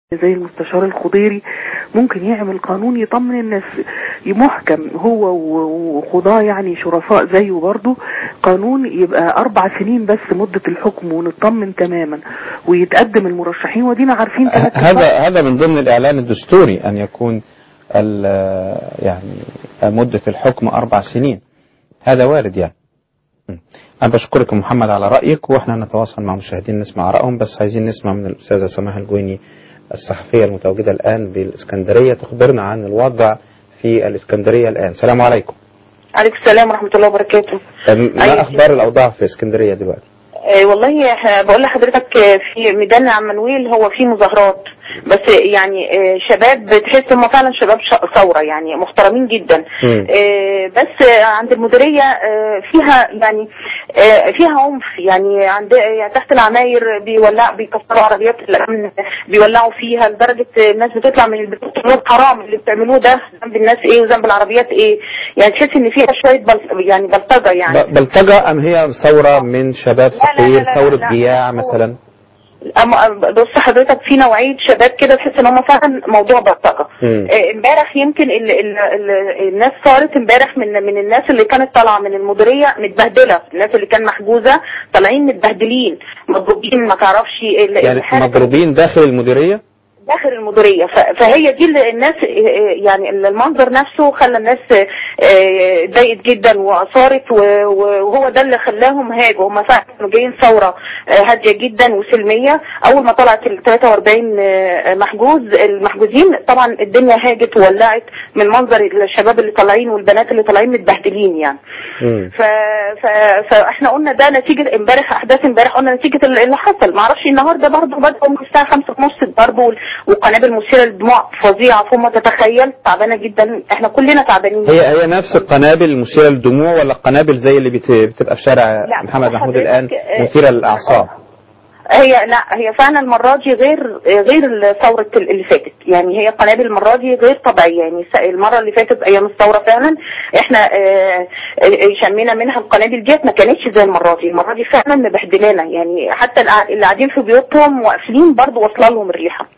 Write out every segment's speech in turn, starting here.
زي المستشار الخضيري ممكن يعمل قانون يطمن الناس محكم، هو وخضاه يعني شرفاء زيه برضه، قانون يبقى 4 سنين بس مدة الحكم ونطمن تماما ويتقدم المرشحين. ودينا عارفين هذا من ضمن الإعلان الدستوري أن يكون يعني مدة الحكم 4 سنين، هذا وارد يعني. أنا بشكرك محمد على رأيك، وإحنا نتواصل مع مشاهدين نسمع رأيهم، بس عايزين نسمع من الأستاذة سماح الجويني الصحفية المتواجدة الآن بالإسكندرية تخبرنا عن الوضع في الإسكندرية الآن. السلام عليكم. عليكم السلام ورحمة الله وبركاته. ما أخبار الأوضاع في إسكندرية دلوقتي؟ والله بقول لحضرتك في ميدان عمانويل هو في مظاهرات، بس يعني شباب بتحس هم فعلا شباب ثورة يعني محترمين جدا. بس عند المديرية فيها يعني فيها عنف يعني عند تحت العماير بيكسروا عربيات الأمن بيولعوا فيها لدرجة الناس بتطلع من البيوت تقول حرام اللي بتعملوه ده، ذنب الناس ايه وذنب العربيات ايه، يعني تحس ان فيها شوية يعني بلطجة يعني. بلطجة أم هي ثورة من شباب فقير، ثورة جياع مثلا؟ بص حضرتك في نوعية شباب كده تحس ان هم فعلا موضوع بلطجة. امبارح يمكن الناس صارت امبارح من الناس اللي كانت طالعة من المديرية متبهدلة، الناس اللي كان محجوزة طالعين متبهدلين مضروبين ما تعرفش يعني مضروبين داخل المديرية؟ داخل المديرية. فهي دي اللي الناس يعني المنظر نفسه خلى الناس ضايقت جدا وأثارت، وهو ده اللي خلاهم هاجوا. هم فعلا كانوا جايين ثورة هادية جدا وسلمية. أول ما طلعت ال 43 المحجوزين طبعا الدنيا هاجت وولعت من منظر الشباب اللي طالعين والبنات اللي طالعين متبهدلين يعني. فاحنا قلنا ده نتيجة امبارح، أحداث امبارح قلنا نتيجة اللي حصل. معرفش النهاردة برضه بدأوا من الساعة 5:30 الضرب وقنابل مثيرة للدموع فظيعة فوق ما تتخيل. تعبانة جدا، احنا كلنا تعبانين. هي نفس القنابل المثيرة للدموع ولا القنابل زي اللي بتبقى في شارع محمد محمود الآن مثيرة للأعصاب؟ هي فعلا المرة دي غير ثورة اللي فاتت، يعني هي قنابل المرة دي غير طبيعية. يعني المرة اللي فاتت أيام الثورة فعلا احنا شمينا منها القنابل ديت ما كانتش زي المرة دي فعلا مبهدلانا، يعني حتى اللي قاعدين في بيوتهم واقفين برضو واصله لهم الريحة.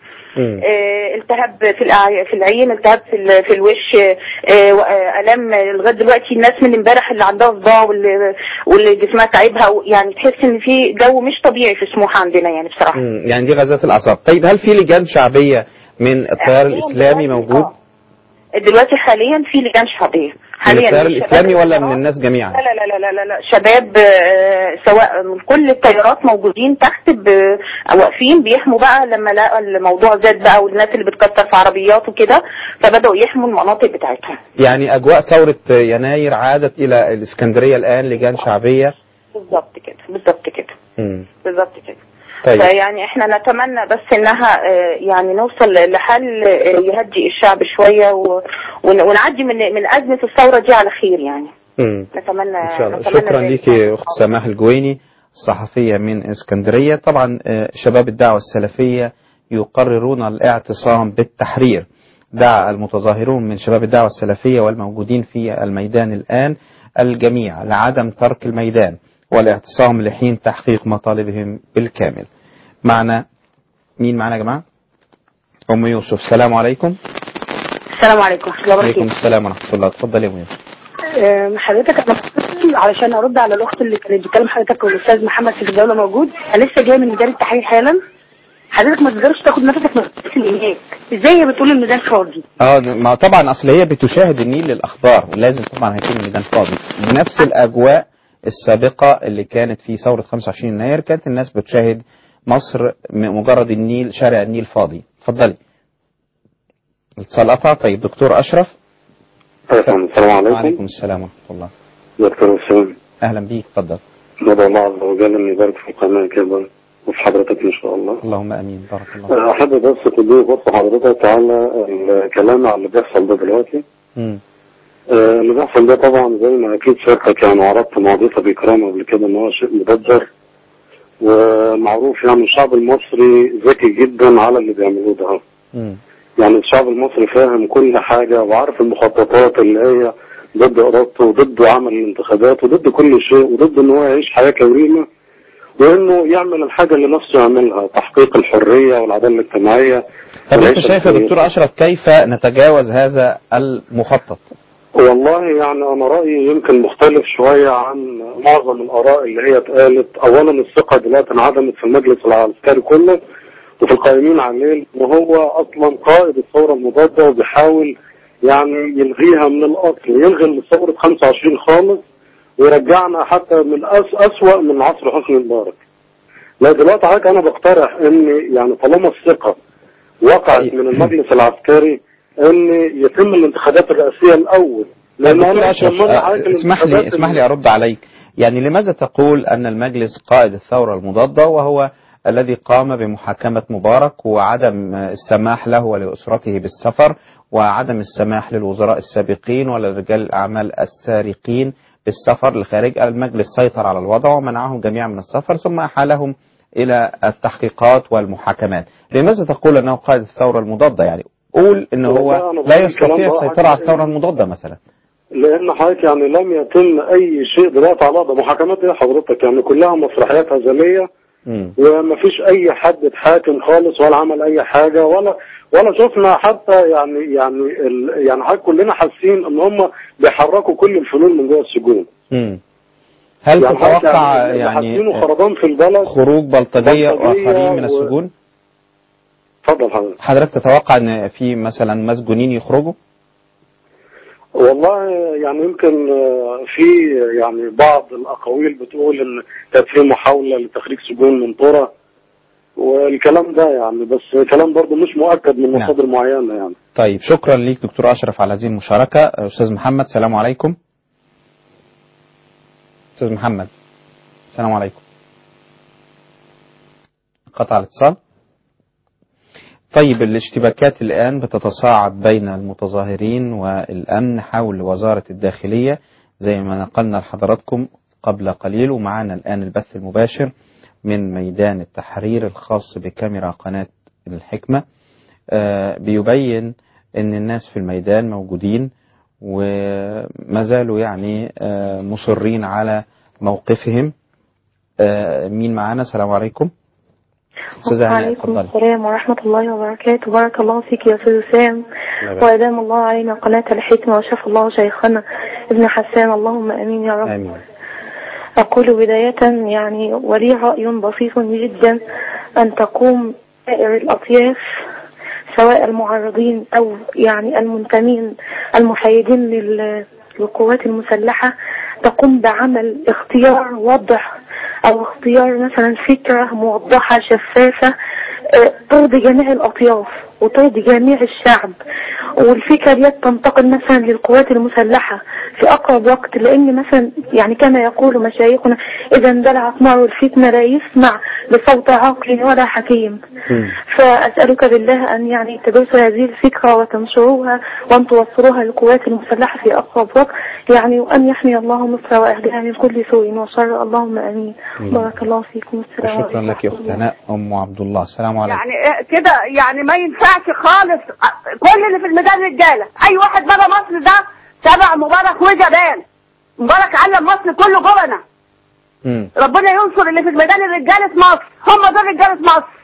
التهاب في العين، التهاب في الوش، الام لغايه دلوقتي. الناس من امبارح اللي عندها صداع واللي جسمها تعبها، يعني تحس ان في جو مش طبيعي في سموحه عندنا يعني بصراحه. يعني دي غازات الاعصاب. طيب هل في لجان شعبيه من التيار الاسلامي موجود دلوقتي حاليا؟ في لجان شعبيه حاليا من التيار الاسلامي ولا من الناس جميعا؟ لا شباب سواء من كل التيارات موجودين تحت واقفين بيحموا بقى لما لقى الموضوع زاد بقى والناس اللي بتكسر في عربيات وكده فبدأوا يحموا المناطق بتاعتهم. يعني اجواء ثورة يناير عادت الى الاسكندرية الان لجان شعبية؟ بالظبط كده. طيب. يعني احنا نتمنى بس انها يعني نوصل لحل يهدي الشعب شوية ونعدي من أزمة الثورة دي على خير يعني. نتمنى إن شاء الله. شكرا لك أخت سماح الجويني الصحفية من اسكندرية. طبعا شباب الدعوة السلفية يقررون الاعتصام بالتحرير. دعا المتظاهرون من شباب الدعوة السلفية والموجودين في الميدان الآن الجميع لعدم ترك الميدان والاعتصام لحين تحقيق مطالبهم بالكامل. مين معنا يا جماعة؟ أم يوسف. السلام عليكم. السلام عليكم ورحمة الله وبركاته. وعليكم السلام ورحمة الله. اتفضل يا أم يوسف. حضرتك أنا بتصل علشان أرد على الأخت اللي كانت بتكلم حضرتك والأستاذ محمد في الدولة موجود. أنا لسه جاي من ميدان التحرير حالا. حضرتك ما تقدرش تاخد نفسك من هناك. ازاي هي بتقول الميدان فاضي؟ ما طبعا اصل هي بتشاهد النيل للاخبار ولازم طبعا هيكون الميدان فاضي بنفس الاجواء السابقه اللي كانت في ثوره 25 يناير. كانت الناس بتشاهد مصر مجرد النيل، شارع النيل فاضي. اتفضلي. الاتصال قطع. طيب دكتور اشرف. السلام عليكم. وعليكم السلام ورحمه الله. دكتور وسام. اهلا بيك. اتفضل. ندعو الله عز وجل ان يبارك في القناه كده وفي حضرتك ان شاء الله. اللهم امين. بارك الله. احب بس تدي فرصه حضرتك على الكلام على اللي بيحصل ده دلوقتي. اللي بيحصل ده طبعا زي ما اكيد شاركك يعني عرضت مواضيع بكرامه قبل كده ان هو شيء مبذر ومعروف. يعني الشعب المصري ذكي جدا على اللي بيعملوه ده. يعني الشعب المصري فاهم كل حاجه وعارف المخططات اللي هي ضد ارادته وضد عمل الانتخابات وضد كل شيء وضد ان هو يعيش حياه كريمه وانه يعمل الحاجه اللي نفسه يعملها، تحقيق الحريه والعداله الاجتماعيه. طب انت شايف يا دكتور اشرف كيف نتجاوز هذا المخطط؟ والله يعني انا رايي يمكن مختلف شويه عن معظم الاراء اللي هي اتقالت. اولا الثقه دلوقتي انعدمت في المجلس العسكري كله وفي القائمين عليه، وهو اصلا قائد الثوره المضاده وبيحاول يعني يلغيها من الاصل، يلغي ثوره 25 خالص ويرجعنا حتى من اسوأ من عصر حسني مبارك. لا دلوقتي حضرتك انا بقترح ان يعني طالما الثقه وقعت من المجلس العسكري ان يتم الانتخابات الرئاسيه الاول. لان انا اسمح لي ارد عليك. يعني لماذا تقول ان المجلس قائد الثوره المضاده وهو الذي قام بمحاكمه مبارك وعدم السماح له ولاسرته بالسفر وعدم السماح للوزراء السابقين ولرجال الاعمال السارقين بالسفر للخارج؟ المجلس سيطر على الوضع ومنعهم جميعا من السفر ثم احالهم الى التحقيقات والمحاكمات. لماذا تقول انه قائد الثوره المضاده؟ يعني قول ان هو لا يستطيع السيطره على الثوره المضاده مثلا. لان حضرتك يعني لم يتم اي شيء دلوقتي على وضع محاكمات ايه حضرتك، يعني كلها مسرحيات هزليه وما فيش اي حد اتحاكم خالص ولا عمل اي حاجه ولا شفنا حتى يعني حضرتك كلنا حاسين ان هم بيحركوا كل الفلول من جوه السجون. هل تتوقع يعني خربان في البلد خروج بلطجيه واخرين من السجون؟ اتفضل حضرتك تتوقع ان في مثلا مسجونين يخرجوا؟ والله يعني يمكن في يعني بعض الاقاويل بتقول ان كانت في محاوله لتخريج سجون من طرة والكلام ده يعني، بس كلام برضه مش مؤكد من مصادر معينه يعني. طيب شكرا ليك دكتور اشرف على هذه المشاركه. استاذ محمد السلام عليكم. استاذ محمد السلام عليكم. قطع الاتصال. طيب الاشتباكات الآن بتتصاعد بين المتظاهرين والأمن حول وزارة الداخلية زي ما نقلنا لحضراتكم قبل قليل، ومعنا الآن البث المباشر من ميدان التحرير الخاص بكاميرا قناة الحكمة. بيبين أن الناس في الميدان موجودين وما زالوا يعني مصرين على موقفهم. مين معنا؟ السلام عليكم. وعليكم السلام ورحمة الله وبركاته. بارك الله فيك يا أستاذ وسام وأدام الله علينا قناة الحكمة وشفى الله شيخنا ابن حسان، اللهم أمين يا رب. آمين. أقول بداية يعني ولي رأي بسيط جدا أن تقوم سائر الأطياف سواء المعارضين أو يعني المنتمين المحايدين للقوات المسلحة تقوم بعمل اختيار واضح أو اختيار مثلا فكرة موضحة شفافة ترضي جميع الأطياف وترضي جميع الشعب، والفكرة دي تنتقل مثلا للقوات المسلحة في أقرب وقت، لأن مثلا يعني كما يقول مشايخنا إذا اندلعت نار الفتنة لا يسمع لصوت عاقل ولا حكيم. فأسألك بالله أن يعني تدرسوا هذه الفكرة وتنشروها وأن توصلوها للقوات المسلحة في أقرب وقت، يعني وأن يحمي الله مصر وأهلها من كل سوء وشر، اللهم آمين. بارك الله فيكم. السلام عليكم. شكرا لك يا أخت هناء أم عبد الله. السلام عليكم. يعني كده يعني ما ينفعش خالص، كل اللي في الميدان رجاله، اي واحد بره مصر ده تبع مبارك وجبان. مبارك علم مصر كله جبنه. ربنا ينصر اللي في الميدان الرجاله مصر، هم دول رجاله مصر.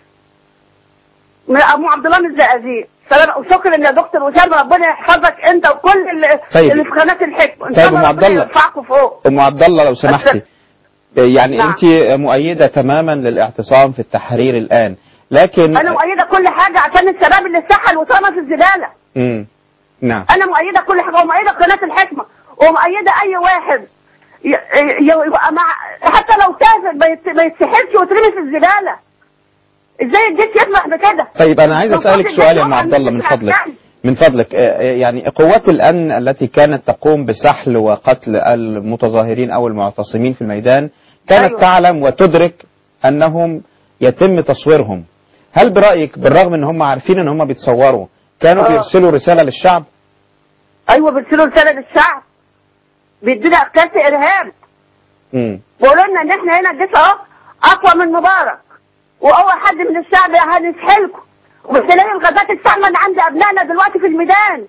ابو عبد الله من الزقازيق. سلام وشكرا يا دكتور وسام، ربنا يحفظك انت وكل اللي في قناه الحكمه. ان شاء الله ربنا يرفعكم فوق. ام عبد الله لو سمحتي، يعني انت مؤيده تماما للاعتصام في التحرير الان، لكن انا مؤيده كل حاجه عشان الشباب اللي اتسحل واترمى في الزباله. نعم انا مؤيده كل حاجه ومؤيده قناه الحكمه ومؤيده اي واحد يبقى مع حتى لو تاجر ما يتسحلش ويترمي في الزباله. ازاي الجيش يسمح بكده؟ طيب انا عايز اسالك سؤال يا ام عبد الله من فضلك يعني قوات الامن التي كانت تقوم بسحل وقتل المتظاهرين او المعتصمين في الميدان كانت تعلم وتدرك انهم يتم تصويرهم، هل برأيك بالرغم ان هم عارفين ان هم بيتصوروا كانوا بيرسلوا رسالة للشعب؟ ايوه بيرسلوا رسالة للشعب، بيدينا اقتاس ارهاب. بيقولوا لنا ان احنا هنا الجيش اقوى من مبارك واول حد من الشعب هنسحلكم، وبتلاقي الغازات السامة اللي عند ابنائنا دلوقتي في الميدان.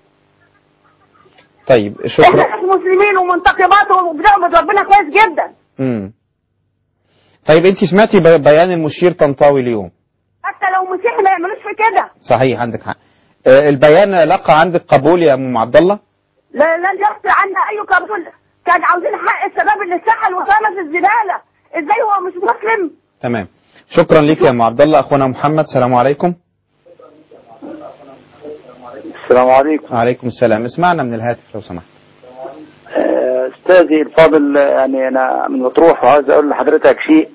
طيب شكرا. احنا مسلمين ومنتقبات وبنعبد ربنا كويس جدا. طيب انت سمعتي بيان المشير طنطاوي اليوم؟ حتى لو مسيحي ما يعملوش في كده. صحيح، عندك حق. البيان لقى عندك قبول يا ام عبد الله؟ لا لن يحصل عنا اي قبول. كان عاوزين حق الشباب اللي سحل وطلع في الزباله، ازاي هو مش مسلم؟ تمام، شكرا لك يا ام عبد الله. اخونا محمد، السلام عليكم. السلام عليكم. وعليكم السلام. اسمعنا من الهاتف لو سمحت. استاذي الفاضل، يعني انا من مطروح وعايز اقول لحضرتك شيء.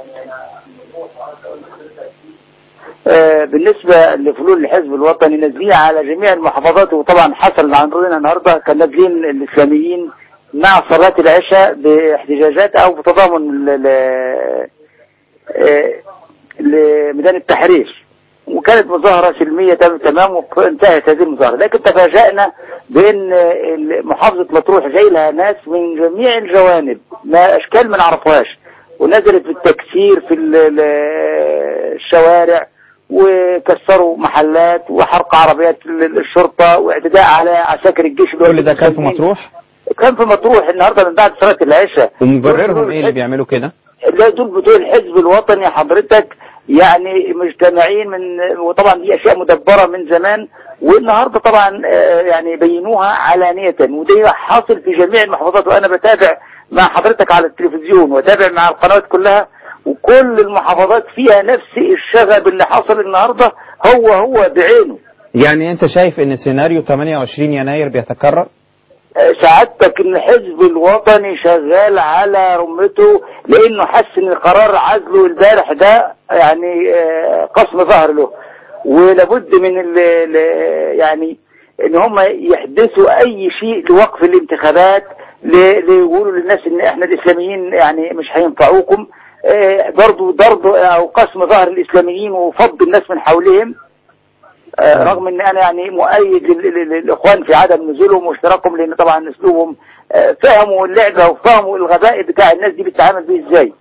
بالنسبه لفلول الحزب الوطني نازلين على جميع المحافظات، وطبعا حصل عندنا النهارده كان نازلين الاسلاميين مع صلاه العشاء باحتجاجات او بتضامن لميدان التحرير، وكانت مظاهرة سلمية تمام وانتهت هذه المظاهرة. لكن تفاجأنا بأن محافظة مطروح جاي لها ناس من جميع الجوانب، ما أشكال ما نعرفهاش، ونزلت بالتكسير في الشوارع وكسروا محلات وحرق عربيات الشرطة واعتداء على عساكر الجيش. كل ده كان في مطروح؟ كان في مطروح النهاردة من بعد صلاة العشاء. ومبررهم ايه اللي بيعملوا كده؟ لا، دول بتوع الحزب الوطني حضرتك، يعني مجتمعين وطبعا دي اشياء مدبره من زمان، والنهارده طبعا يعني بينوها علانيه، ودي حاصل في جميع المحافظات. وانا بتابع مع حضرتك على التلفزيون وتابع مع القنوات كلها، وكل المحافظات فيها نفس الشغب اللي حصل النهارده هو بعينه. يعني انت شايف ان سيناريو 28 يناير بيتكرر؟ سعادتك ان الحزب الوطني شغال على رمته، لانه حس ان قرار عزله البارح ده يعني قسم ظهر له، ولابد من يعني ان هم يحدثوا اي شيء لوقف الانتخابات، ليقولوا للناس ان احنا الاسلاميين يعني مش هينفعوكم، برضو ضرب او قسم ظهر الاسلاميين وفض الناس من حولهم. رغم ان انا يعني مؤيد للاخوان في عدم نزولهم واشتراكهم، لان طبعا اسلوبهم فهموا اللعبه وفهموا الغباء بتاع الناس دي بتتعامل بيه ازاي.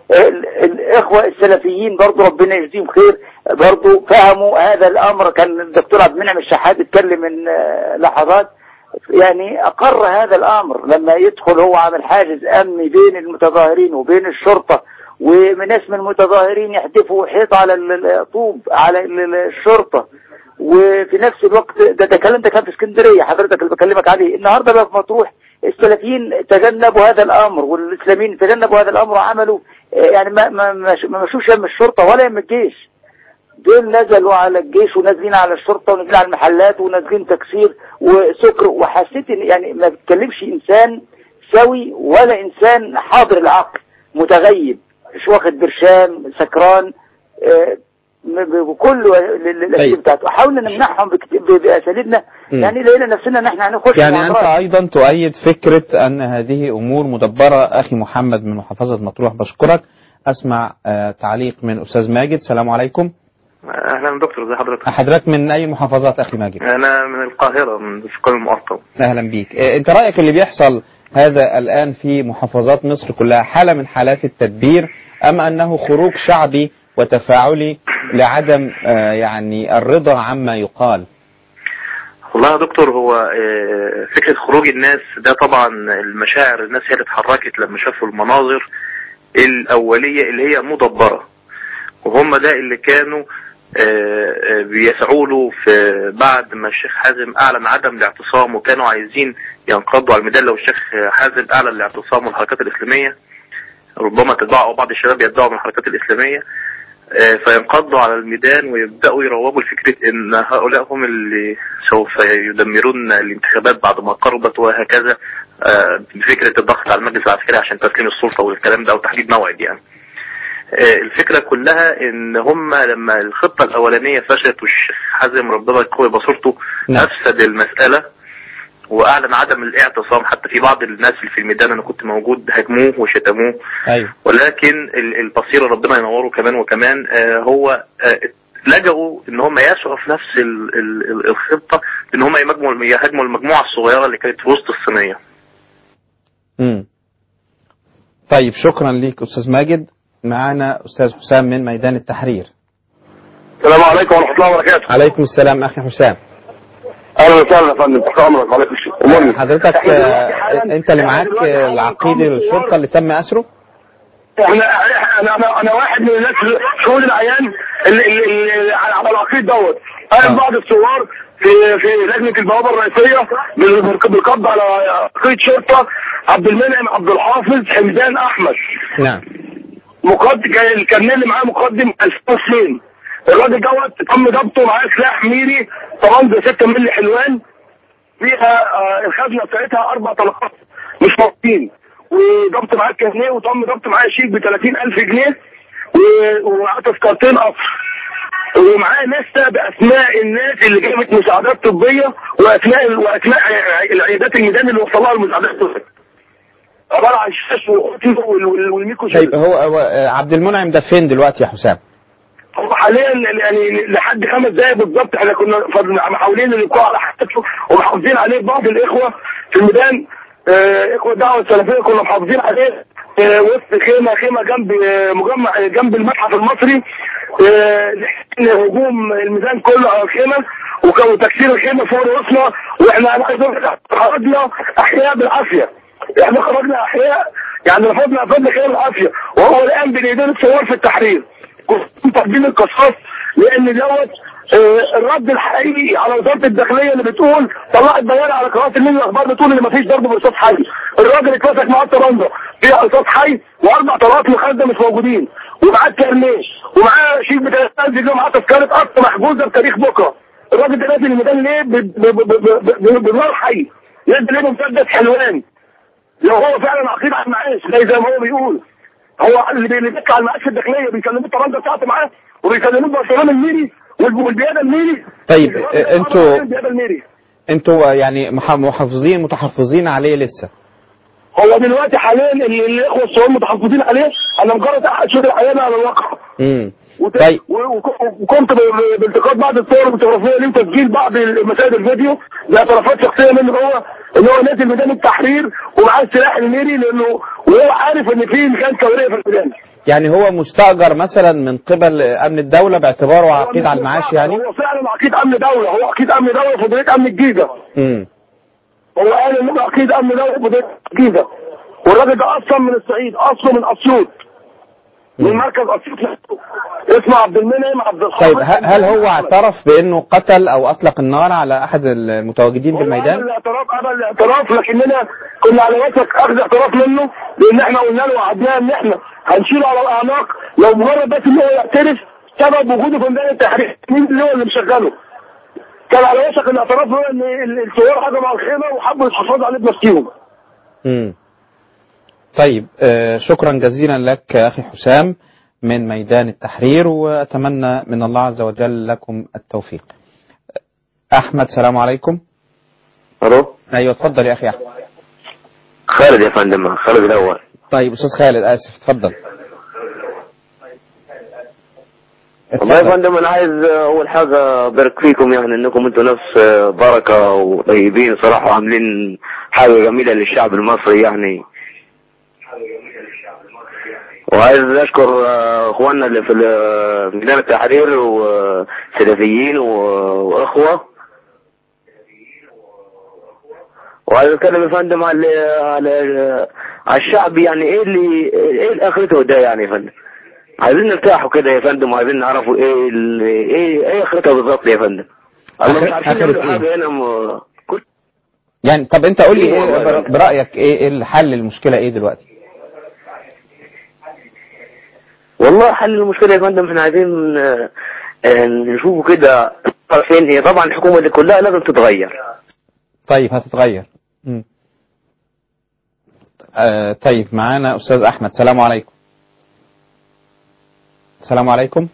الاخوه السلفيين برضو ربنا يجزيهم خير، برضو فهموا هذا الامر. كان الدكتور عبد المنعم الشحات اتكلم من لحظات، يعني اقر هذا الامر لما يدخل هو عامل حاجز امني بين المتظاهرين وبين الشرطه، وناس من المتظاهرين يحدفوا حيط على الطوب على الشرطه، وفي نفس الوقت ده الكلام ده كان في اسكندريه حضرتك اللي بكلمك عليه. النهارده بقى في مطروح السلفيين تجنبوا هذا الامر، والاسلاميين تجنبوا هذا الامر وعملوا يعني ما مشوش يم الشرطه ولا يم الجيش. دول نزلوا على الجيش ونازلين على الشرطه ونازلين على المحلات ونازلين تكسير وسكر. وحسيت ان يعني ما بتكلمش انسان سوي ولا انسان حاضر العقل، متغيب، مش واخد برشام، سكران، بكل الاساليب بتاعته. حاولنا نمنعهم باساليبنا، يعني لقينا نفسنا ان احنا هنخش. يعني انت ايضا تؤيد فكره ان هذه امور مدبره. اخي محمد من محافظه مطروح، بشكرك. اسمع تعليق من استاذ ماجد. السلام عليكم. اهلا دكتور، ازي حضرتك؟ حضرتك من اي محافظات اخي ماجد؟ انا من القاهره، من سكان المقطم. اهلا بيك. انت رايك اللي بيحصل هذا الان في محافظات مصر كلها حاله من حالات التدبير، ام انه خروج شعبي وتفاعلي لعدم يعني الرضا عما يقال؟ والله يا دكتور، هو فكرة خروج الناس ده طبعا المشاعر الناس هي اللي اتحركت لما شافوا المناظر الأولية اللي هي مدبرة، وهم ده اللي كانوا بيسعوا له بعد ما الشيخ حازم أعلن عدم الاعتصام، وكانوا عايزين ينقضوا على الميدان لو الشيخ حازم أعلن الاعتصام والحركات الإسلامية، ربما تدعوا أو بعض الشباب يدعوا من الحركات الإسلامية، فينقضوا على الميدان ويبدأوا يروجوا لفكرة ان هؤلاء هم اللي سوف يدمرون الانتخابات بعد ما قربت، وهكذا بفكرة الضغط على المجلس العسكري عشان تسليم السلطة والكلام ده وتحديد موعد. يعني الفكرة كلها ان هم لما الخطة الاولانية فشلت والشيخ حازم ربنا يقوي بصيرته افسد المسألة واعلن عدم الاعتصام. حتى في بعض الناس اللي في الميدان انا كنت موجود هاجموه وشتموه. أيوة. ولكن البصيرة ربنا ينوره كمان وكمان هو لجأوا ان هم يسعوا في نفس الخطة ان هم يهاجموا المجموعة الصغيرة اللي كانت في وسط الصينية. طيب شكرا ليك استاذ ماجد. معنا استاذ حسام من ميدان التحرير. السلام عليكم ورحمة الله وبركاته. عليكم السلام اخي حسام. اهلا وسهلا يا فندم، تحت امرك. عليكم السلام. حضرتك انت اللي معاك العقيد الشرطه اللي تم اسره؟ انا واحد من الناس شهود العيان اللي على العقيد دوت. انا بعض الثوار في لجنه البوابه الرئيسيه بالقبض على عقيد شرطه عبد المنعم عبد الحافظ حمدان احمد. نعم. كان اللي معاه مقدم 2002. الراجل دوت تم ضبطه معاه سلاح ميري طبعا 6 مللي حلوان فيها الخزنه بتاعتها 4 طلقات مش موجودين، وضبط معاه كارنيه وتم ضبط معاه شيك ب 30,000 جنيه ومعاه تذكرتين قصر، ومعاه لسه باسماء الناس اللي جابت مساعدات طبيه واسماء العيادات الميدان اللي وصل لها المساعدات الطبيه. عباره عن شاش والميكو. طيب هو عبد المنعم ده فين دلوقتي يا حسام؟ هو حاليا يعني لحد 5 دقايق بالظبط احنا كنا محاولين الابقاء على حالته ومحافظين عليه. بعض الاخوه في الميدان اخوه الدعوه السلفيه كنا محافظين عليه وسط خيمه جنب المتحف المصري هجوم الميدان كله على الخيمه وتكسير الخيمه فوق رؤوسنا. واحنا خرجنا احياء بالعافيه، احنا خرجنا احياء يعني رفضنا خيمه بالعافيه، وهو الان بين ايدين الثوار في التحرير. كنت تقديم القصاص لان دوت الرد الحقيقي على وزاره الداخليه اللي بتقول طلعت بيان على قناه النيل الاخبار بتقول ان مفيش ضرب برصاص حي. الراجل اتمسك معاه الطرنده فيها رصاص حي و4 طلقات مخده مش موجودين، ومعاه كارنيه ومعاه شيك ب 30,000 جنيه ومعاه تذكره قصر محجوزه بتاريخ بكره. الراجل ده نازل الميدان ليه بنار حي؟ نازل ليه بمسدس حلوان؟ لو هو فعلا عقيد على المعاش زي ما هو بيقول، هو اللي بيطلع المعاش في الداخليه بيكلموه الطرنده بتاعته معاه وبيكلموه برشلونه الميري والبياده الميري. طيب انتوا يعني متحفظين عليه لسه؟ هو دلوقتي حاليا الاخوه الصغار متحفظين عليه. انا مجرد احد شهود العيان على الواقع. طيب وكنت بالتقاط بعض الصور الفوتوغرافيه لتسجيل بعض مسائل الفيديو باعترافات شخصيه منه هو ان هو نازل ميدان التحرير ومعاه السلاح الميري لانه وهو عارف ان في مكان كوريه في الميدان. يعني هو مستأجر مثلا من قبل امن الدوله باعتباره عقيد على المعاش يعني؟ هو فعلا عقيد امن دوله، هو عقيد امن دوله في مديريه امن الجيزه. هو قال انه عقيد امن دوله في مديريه الجيزه، والراجل ده اصلا من الصعيد، اصله من اسيوط من مركز اسيوط اسمه عبد المنعم عبد الحافظ. طيب هل هو اعترف بانه قتل او اطلق النار على احد المتواجدين في الميدان؟ قبل الاعتراف لكننا كنا على وشك اخذ اعتراف منه لان احنا قلنا له وعدناه ان احنا هنشيله على الاعناق لو مجرد بس ان هو يعترف سبب وجوده في ميدان التحرير. مين اللي هو اللي مشغله؟ كان على وشك الاعتراف هو ان الثوار هجموا على الخيمه وحبوا يحافظوا عليه بنفسهم. طيب شكرا جزيلا لك اخي حسام من ميدان التحرير، واتمنى من الله عز وجل لكم التوفيق. احمد السلام عليكم. الو. ايوه اتفضل يا اخي احمد. خالد يا فندم، خالد الاول. طيب استاذ خالد اسف اتفضل. والله يا فندم انا عايز اول حاجه ابارك فيكم يعني انكم انتم ناس بركه وطيبين صراحه وعاملين حاجه جميله للشعب المصري يعني. وعايز اشكر اخواننا اللي في ميدان التحرير وسلفيين واخوه. وعايز اتكلم يا فندم على الشعب يعني ايه اخرته ده يعني يا فندم. عايزين نرتاحوا كده يا فندم وعايزين نعرفوا ايه اخرتها بالظبط يا فندم. الله مش عارفين نعمل حاجه هنا يعني. طب انت قول لي ايه برايك ايه الحل للمشكله ايه دلوقتي؟ والله حل المشكله يا فندم احنا عايزين نشوفوا كده فين هي. طبعا الحكومه دي كلها لازم تتغير. طيب هتتغير. طيب معانا استاذ احمد. السلام عليكم. السلام عليكم.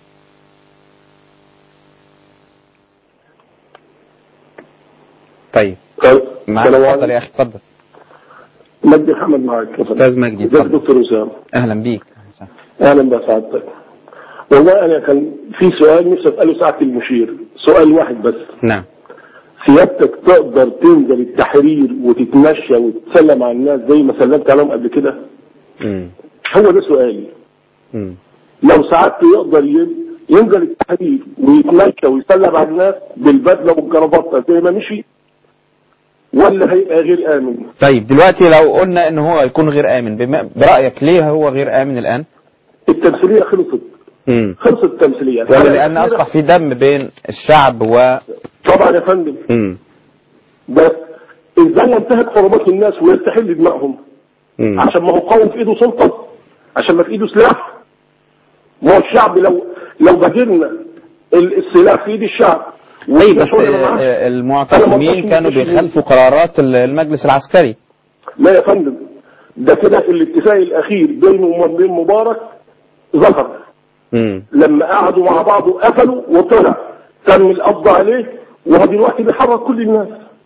طيب معاك اتفضل يا اخي اتفضل. مجدي محمد معاك. استاذ مجدي اتفضل. دكتور اسامه اهلا بيك. اهلا بسعادتك. والله انا كان في سؤال نفسي اساله سعاده المشير، سؤال واحد بس. نعم. سيادتك تقدر تنزل التحرير وتتمشى وتتسلم على الناس زي ما سلمت عليهم قبل كده؟ هو ده سؤالي. لو سعادته يقدر ينزل التحرير ويتمشى ويسلم على الناس بالبدله والجرافطه زي ما مشي، ولا هيبقى غير آمن؟ طيب دلوقتي لو قلنا ان هو يكون غير آمن، برأيك ليه هو غير آمن الآن؟ التمثيلية خلصت. خلصت التمثيلية. ولا لأن أصبح في دم بين الشعب طبعا يا فندم. بس إذا انتهت حرمات الناس ويستحل دمائهم عشان ما هو قوم في إيده سلطة، عشان ما في إيده سلاح. ما هو الشعب لو بجرنا السلاح في إيد الشعب. طيب بس المعتصمين كانوا بيخالفوا قرارات المجلس العسكري. لا يا فندم، ده كده الاتفاق الأخير بينه وبين مبارك ظهر. لما قعدوا مع بعض وقفلوا وطلع تم القبض عليه، وهو دلوقتي بيحرك كل الناس.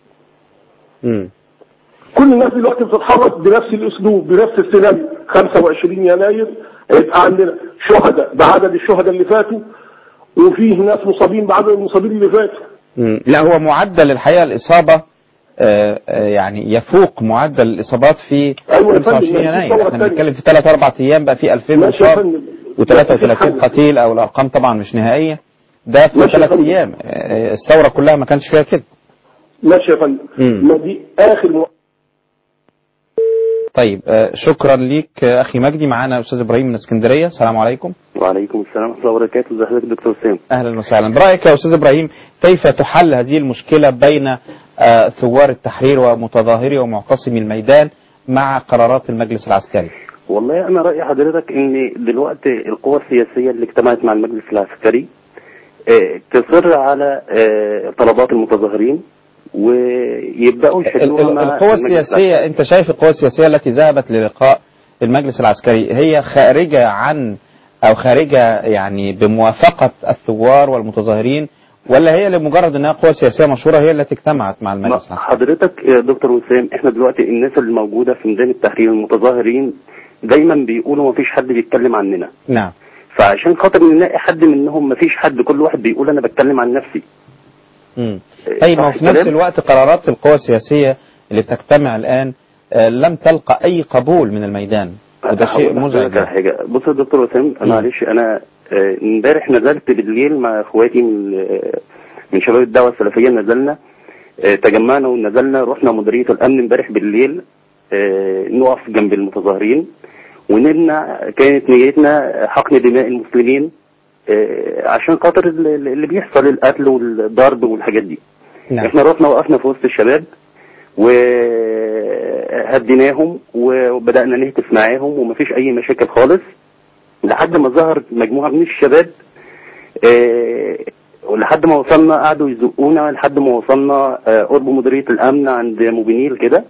كل الناس دلوقتي بتتحرك بنفس الاسلوب بنفس السيناريو. 25 يناير هيبقى عندنا شهداء بعدد الشهداء اللي فاتوا، وفيه ناس مصابين بعدد المصابين اللي فاتوا. لا هو معدل الحقيقة الإصابة يعني يفوق معدل الإصابات في 25 يناير. احنا بنتكلم في 3-4 أيام بقى في 2000 مصاب و33 قتيل، أو الأرقام طبعا مش نهائية. ده في 3 أيام. الثورة كلها ما كانش فيها كده. ماشي يا فندم. ما دي آخر طيب شكرا ليك أخي مجدي. معانا الأستاذ إبراهيم من اسكندرية. السلام عليكم. وعليكم السلام ورحمة الله وبركاته. ازي حضرتك دكتور سام؟ أهلا وسهلا. برأيك يا أستاذ إبراهيم كيف تحل هذه المشكلة بين ثوار التحرير ومتظاهري ومعتصمي الميدان مع قرارات المجلس العسكري؟ والله أنا رأي حضرتك إن دلوقتي القوى السياسية اللي اجتمعت مع المجلس العسكري تصر على طلبات المتظاهرين ويبدأوا يشدوها مع القوى السياسية. أنت شايف القوى السياسية التي ذهبت للقاء المجلس العسكري هي خارجة عن أو خارجة يعني بموافقة الثوار والمتظاهرين، ولا هي لمجرد أنها قوى سياسية مشهورة هي التي اجتمعت مع المجلس العسكري؟ حضرتك يا دكتور وسام، احنا دلوقتي الناس اللي موجودة في ميدان التحرير المتظاهرين دايما بيقولوا ما فيش حد بيتكلم عننا. نعم. فعشان خاطر نلاقي حد منهم ما فيش حد، كل واحد بيقول أنا بتكلم عن نفسي. طيب ما في نفس الوقت قرارات القوى السياسية اللي بتجتمع الآن لم تلقى أي قبول من الميدان، وده شيء مزعج. حاجة بص يا دكتور وسام، أنا معلش أنا امبارح نزلت بالليل مع اخواتي من شباب الدعوة السلفية، نزلنا تجمعنا ونزلنا رحنا مديرية الأمن امبارح بالليل نقف جنب المتظاهرين ونمنع. كانت نيتنا حقن دماء المسلمين عشان خاطر اللي بيحصل القتل والضرب والحاجات دي. نعم. احنا رحنا وقفنا في وسط الشباب وهديناهم وبدأنا نهتف معاهم ومفيش اي مشاكل خالص، لحد ما ظهرت مجموعة من الشباب ولحد ما وصلنا قعدوا يزقونا لحد ما وصلنا قرب مديرية الأمن عند موبينيل كده.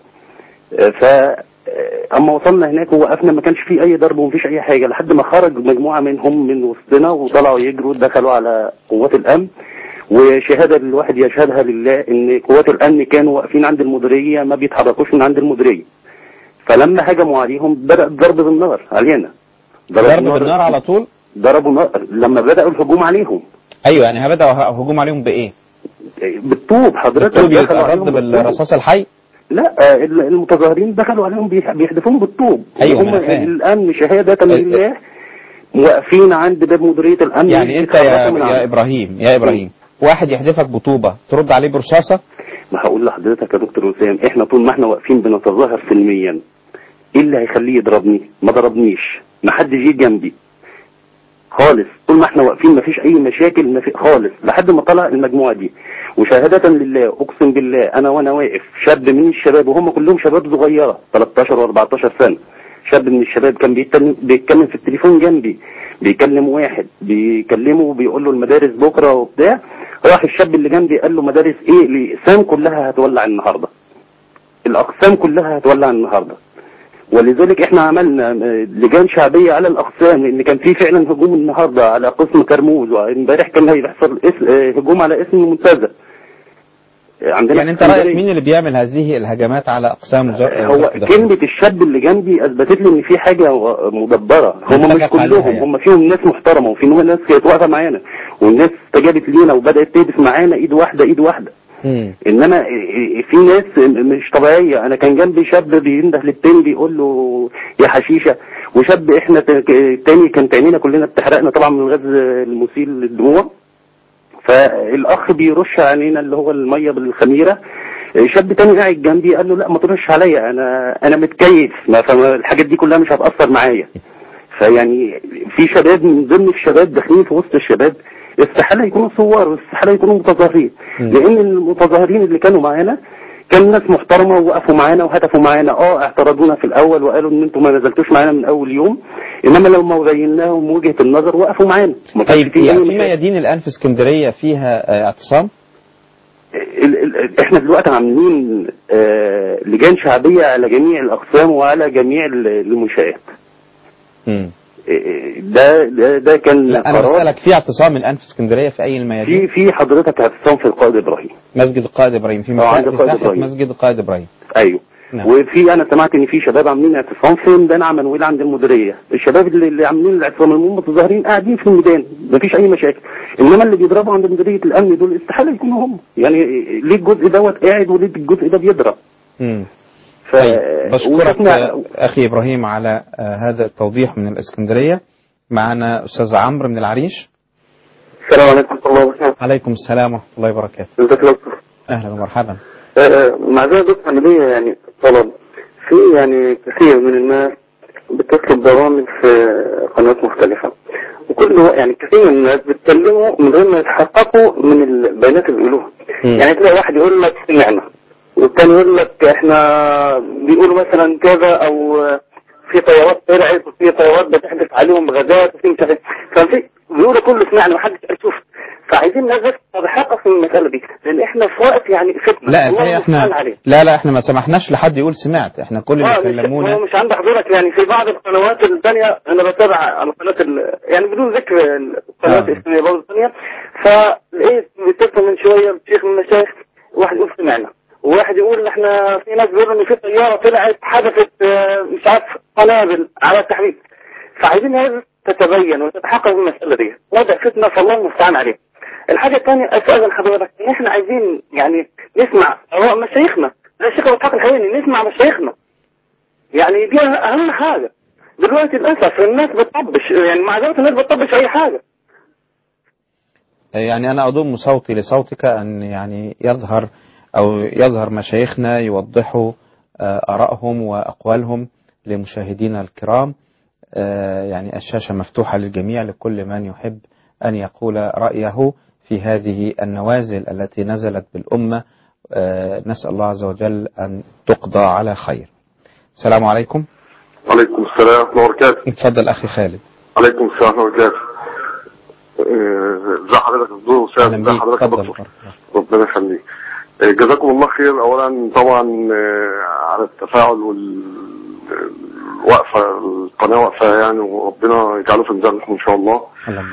اما وصلنا هناك ووقفنا ما كانش فيه اي ضرب ومفيش اي حاجة، لحد ما خرج مجموعة منهم من وسطنا وطلعوا يجروا دخلوا على قوات الامن. وشهادة الواحد يشهدها لله ان قوات الامن كانوا واقفين عند المديرية ما بيتحركوش من عند المديرية. فلما هجموا عليهم بدأ الضرب بالنار علينا. ضرب بالنار على طول؟ ضربوا نار لما بدأوا الهجوم عليهم. ايوه يعني بدأوا هجوم عليهم بايه؟ بالطوب حضرتك. بالطوب يتعرض بالرصاص الحي؟ لا المتظاهرين دخلوا عليهم بيحدفون بالطوب. ايوه هم الامن شهادة لله واقفين عند باب مديرية الامن. يعني انت يا ابراهيم واحد يحدفك بطوبة ترد عليه برصاصة؟ ما هقول لحضرتك يا دكتور وسام، احنا طول ما احنا واقفين بنتظاهر سلميا ايه اللي هيخليه يضربني؟ ما ضربنيش، ما حد جه جنبي خالص. طول ما احنا واقفين ما فيش اي مشاكل ما في خالص لحد ما طلع المجموعة دي. وشهادة لله اقسم بالله انا وانا واقف شاب من الشباب وهم كلهم شباب صغيرة 13 و14 سنة، شاب من الشباب كان بيتكلم في التليفون جنبي، بيكلم واحد بيكلمه وبيقول له المدارس بكرة وبتاع. راح الشاب اللي جنبي قال له مدارس ايه؟ الاقسام كلها هتولع النهاردة، الاقسام كلها هتولع النهاردة. ولذلك احنا عملنا لجان شعبية على الاقسام، لان كان في فعلا هجوم النهاردة على قسم كرموز، وامبارح كان هيحصل هجوم على اسم المنتزه عندنا. يعني انت رأيك مين اللي بيعمل هذه الهجمات على اقسام هو كلمة الشاب اللي جنبي اثبتت لي ان في حاجة مدبرة. هم مش كلهم يعني. هم فيهم ناس محترمة وفيهم ناس كانت واقفة معانا والناس استجابت لينا وبدأت تهدف معانا ايد واحدة ايد واحدة. انما في ناس مش طبيعية. انا كان جنبي شاب بينده للتاني بيقول له يا حشيشة، وشاب احنا تاني كانت عينينا كلنا بتحرقنا طبعا من الغاز المسيل للدموع، فالاخ بيرش علينا اللي هو المية بالخميرة شاب تاني قاعد جنبي قال له لا ما ترش عليا، انا متكيف، فالحاجات دي كلها مش هتاثر معايا. فيعني في شباب من ضمن الشباب داخلين في وسط الشباب استحاله يكونوا ثوار واستحاله يكونوا متظاهرين، لان المتظاهرين اللي كانوا معانا كان ناس محترمه ووقفوا معانا وهتفوا معانا. اعترضونا في الاول وقالوا ان انتم ما نزلتوش معانا من اول يوم، انما لما بين لهم وجهه النظر وقفوا معانا. طيب في ميادين الان في اسكندريه فيها اعتصام؟ احنا دلوقتي عاملين لجان شعبيه على جميع الاقسام وعلى جميع المنشآت. ده كان لا انا بسألك في اعتصام الان في اسكندريه في اي الميادين؟ في حضرتك اعتصام في القائد ابراهيم، مسجد القائد ابراهيم، في مساحه مسجد القائد ابراهيم. ايوه نعم. وفي انا سمعت ان في شباب عاملين اعتصام في ميدان عمنويل عند المديريه. الشباب اللي عاملين الاعتصام المتظاهرين قاعدين في الميدان مفيش اي مشاكل، انما اللي بيضربوا عند مديريه الامن دول استحاله يكونوا هم. يعني ليه الجزء دوت قاعد وليه الجزء ده بيضرب؟ طيب بشكرك اخي ابراهيم على هذا التوضيح من الاسكندريه. معنا استاذ عمرو من العريش. السلام عليكم ورحمه الله وبركاته. عليكم السلام ورحمه الله وبركاته. ازيك يا دكتور؟ اهلا ومرحبا. معذره دكتور، انا ليا يعني طلب. في يعني كثير من الناس بتطلب برامج في قنوات مختلفه، وكل يعني كثير من الناس بيتكلموا من غير ما يتحققوا من البيانات اللي بيقولوها. يعني تلاقي واحد يقول لك سمعنا، والثاني يقول لك احنا بيقولوا مثلا كذا، او في طيارات طلعت وفي طيارات بتحدث عليهم غازات وفي مش عارف، ففي بيقولوا كله سمعنا ومحدش قال شوف. فعايزين ناس تتحقق في المساله دي، لان احنا في وقت يعني فتنه. لا احنا احنا ما سمحناش لحد يقول سمعت، احنا كل اللي كلمونا مش عند حضرتك. يعني في بعض القنوات الثانيه انا بتابع على قناه يعني بدون ذكر القنوات الاسلاميه برضه الثانيه، فلقيت بيتصل من شويه شيخ من المشايخ واحد يقول سمعنا، وواحد يقول ان احنا في ناس بيقولوا ان في طياره طلعت حدثت مش عارف قنابل على التحديد. فعايزين هذا تتبين وتتحقق المساله دي، وضع فتنه فالله المستعان عليه. الحاجه الثانيه استاذن حضرتك ان احنا عايزين يعني نسمع اراء مشايخنا، زي الشيخ ابو اسحاق الحويني، نسمع مشايخنا. يعني دي اهم حاجه. دلوقتي للاسف الناس بتطبش، يعني معذره الناس بتطبش اي حاجه. يعني انا اضم صوتي لصوتك ان يعني يظهر مشايخنا يوضحوا آرائهم وأقوالهم لمشاهدينا الكرام. يعني الشاشة مفتوحة للجميع لكل من يحب أن يقول رأيه في هذه النوازل التي نزلت بالأمة. نسأل الله عز وجل أن تقضى على خير. السلام عليكم. عليكم السلام ورحمة الله وبركاته. اتفضل أخي خالد. عليكم السلام ورحمة الله وبركاته. ازي حضرتك يا دكتور وسام؟ ازي حضرتك يا دكتور؟ ربنا يخليك. جزاكم الله خير. اولا طبعا على التفاعل والوقفه، القناه واقفه يعني، وربنا يجعله في ميزانكم ان شاء الله.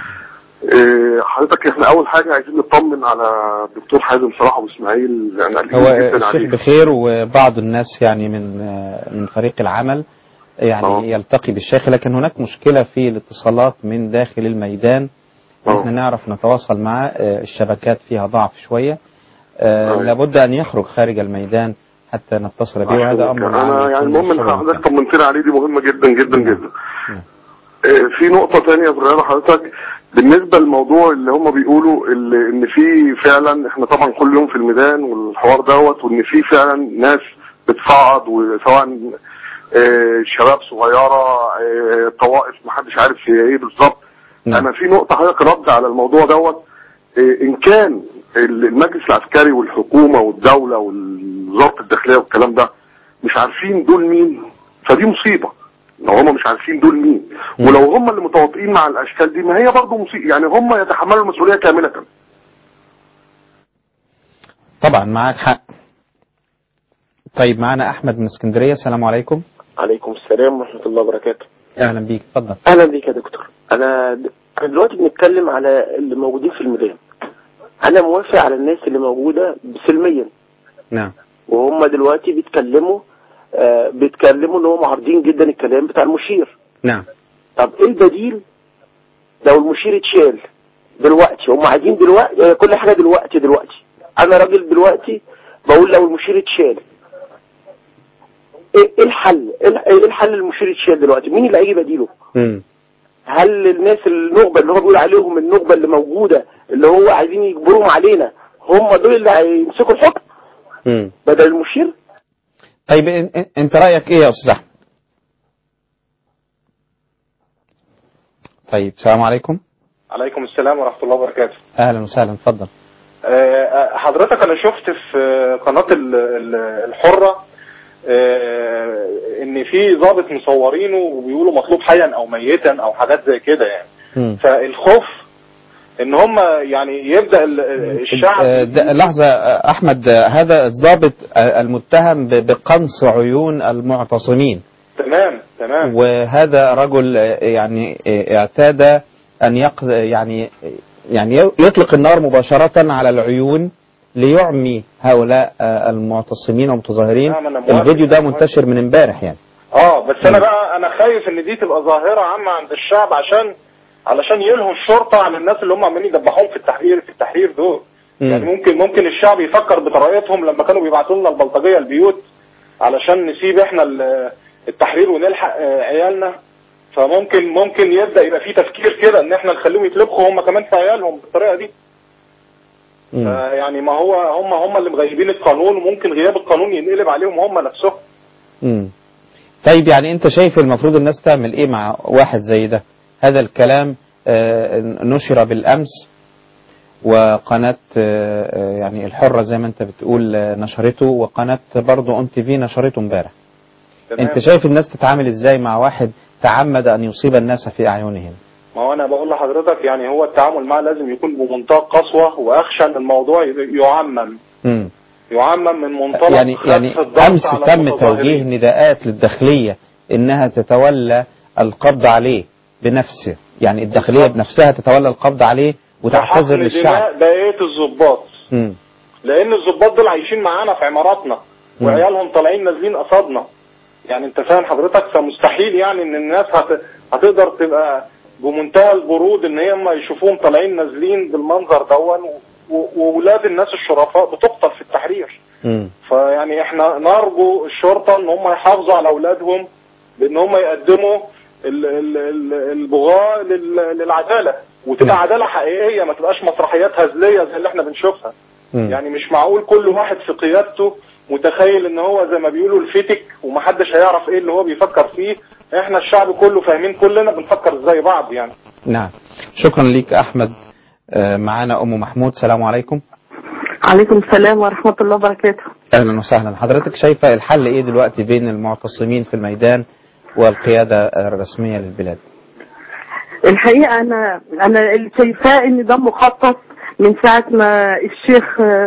حضرتك احنا اول حاجه عايزين نطمن على الدكتور حازم صلاح ابو اسماعيل، لان هو الشيخ بخير، وبعض الناس يعني من فريق العمل يعني يلتقي بالشيخ، لكن هناك مشكله في الاتصالات من داخل الميدان. احنا نعرف نتواصل معه، الشبكات فيها ضعف شويه. لابد أن يخرج خارج الميدان حتى نتصل به، وهذا أمر أنا يعني المهم إن حضرتك طمنتنا عليه، دي مهمة جدا جدا جدا. في نقطة ثانية صغيرة حضرتك، بالنسبة للموضوع اللي هم بيقولوا إن في فعلا، إحنا طبعا كل يوم في الميدان والحوار دوت، وإن في فعلا ناس بتصعد، وسواء شباب صغيرة، طوائف محدش عارف هي إيه بالظبط. أنا في نقطة حضرتك رد على الموضوع دوت، إن كان المجلس العسكري والحكومة والدولة ووزارة الداخلية والكلام ده مش عارفين دول مين، فدي مصيبة. لو هم مش عارفين دول مين، ولو هم اللي متواطئين مع الأشكال دي، ما هي برضو مصيبة. يعني هم يتحملوا المسؤولية كاملة. طبعا معك حق. طيب معنا أحمد من اسكندرية. السلام عليكم. عليكم السلام ورحمة الله وبركاته. أهلا بيك، اتفضل. أهلا بيك يا دكتور. أنا دلوقتي بنتكلم على اللي موجودين في الميدان. أنا موافق على الناس اللي موجودة سلميا. نعم. وهم دلوقتي بيتكلموا إن هم معارضين جدا الكلام بتاع المشير. نعم. طب إيه البديل لو المشير اتشال دلوقتي؟ هم عايزين دلوقتي كل حاجة دلوقتي. أنا راجل دلوقتي بقول لو المشير اتشال، إيه الحل؟ إيه الحل المشير يتشال دلوقتي؟ مين اللي هيجي بديله؟ هل الناس النخبة اللي هو بيقول عليهم النخبة اللي موجودة اللي هو عايزين يجبرهم علينا هم دول اللي هيمسكوا الحكم؟ بدل المشير. طيب انت رايك ايه يا استاذ احمد؟ طيب السلام عليكم. عليكم السلام ورحمة الله وبركاته. اهلا وسهلا، اتفضل. حضرتك انا شفت في قناة الحرة ان في ضابط مصورينه وبيقولوا مطلوب حيا او ميتا او حاجات زي كده يعني. فالخوف ان هم يعني يبدأ الشعب. لحظة احمد، هذا الضابط المتهم بقنص عيون المعتصمين. تمام. وهذا رجل يعني اعتاد ان يعني يطلق النار مباشرة على العيون ليعمي هؤلاء المعتصمين والمتظاهرين. الفيديو ده منتشر من امبارح يعني. بس انا خايف ان دي تبقى ظاهرة عامة عند الشعب علشان يلهوا الشرطة عن الناس اللي هم عمالين يدبحوهم في التحرير دول. يعني ممكن الشعب يفكر بطريقتهم لما كانوا بيبعتوا لنا البلطجية البيوت علشان نسيب احنا التحرير ونلحق عيالنا. فممكن يبدأ يبقى في تفكير كده ان احنا نخليهم يتلبخوا هم كمان في عيالهم بالطريقة دي. يعني ما هو هم اللي مغيبين القانون، وممكن غياب القانون ينقلب عليهم هم نفسهم. طيب يعني انت شايف المفروض الناس تعمل ايه مع واحد زي ده؟ هذا الكلام نشر بالامس، وقناة يعني الحرة زي ما انت بتقول نشرته، وقناة برضو اون تي في نشرته امبارح. انت شايف الناس تتعامل ازاي مع واحد تعمد ان يصيب الناس في اعينهم؟ ما هو انا بقول لحضرتك يعني هو التعامل معه لازم يكون بمنتهى القسوة، واخشى ان الموضوع يعمم من منطلق يعني امس تم توجيه نداءات للداخلية انها تتولى القبض عليه بنفسه، يعني الداخلية بنفسها تتولى القبض عليه وتعتذر للشعب. بقية الضباط، لان الضباط دول عايشين معانا في عماراتنا وعيالهم طالعين نازلين قصادنا، يعني انت فاهم حضرتك. فمستحيل يعني ان الناس هتقدر تبقى بمنتهى البرود ان هم يشوفوهم طالعين نازلين بالمنظر دون، وولاد الناس الشرفاء بتقتل في التحرير. فيعني احنا نرجو الشرطة ان هم يحافظوا على اولادهم بان هم يقدموا البغاء للعدالة، وتبقى عدالة حقيقية، ما تبقاش مسرحيات هزلية زي اللي احنا بنشوفها. يعني مش معقول كل واحد في قيادته متخيل ان هو زي ما بيقولوا الفتك ومحدش هيعرف ايه اللي هو بيفكر فيه. احنا الشعب كله فاهمين، كلنا بنفكر زي بعض يعني. نعم، شكرا ليك احمد. معانا ام محمود. السلام عليكم. عليكم السلام ورحمة الله وبركاته. اهلا وسهلا. حضرتك شايفة الحل ايه دلوقتي بين المعتصمين في الميدان والقيادة الرسمية للبلاد؟ الحقيقة انا اللي شايفاه ان ده مخطط من ساعة ما الشيخ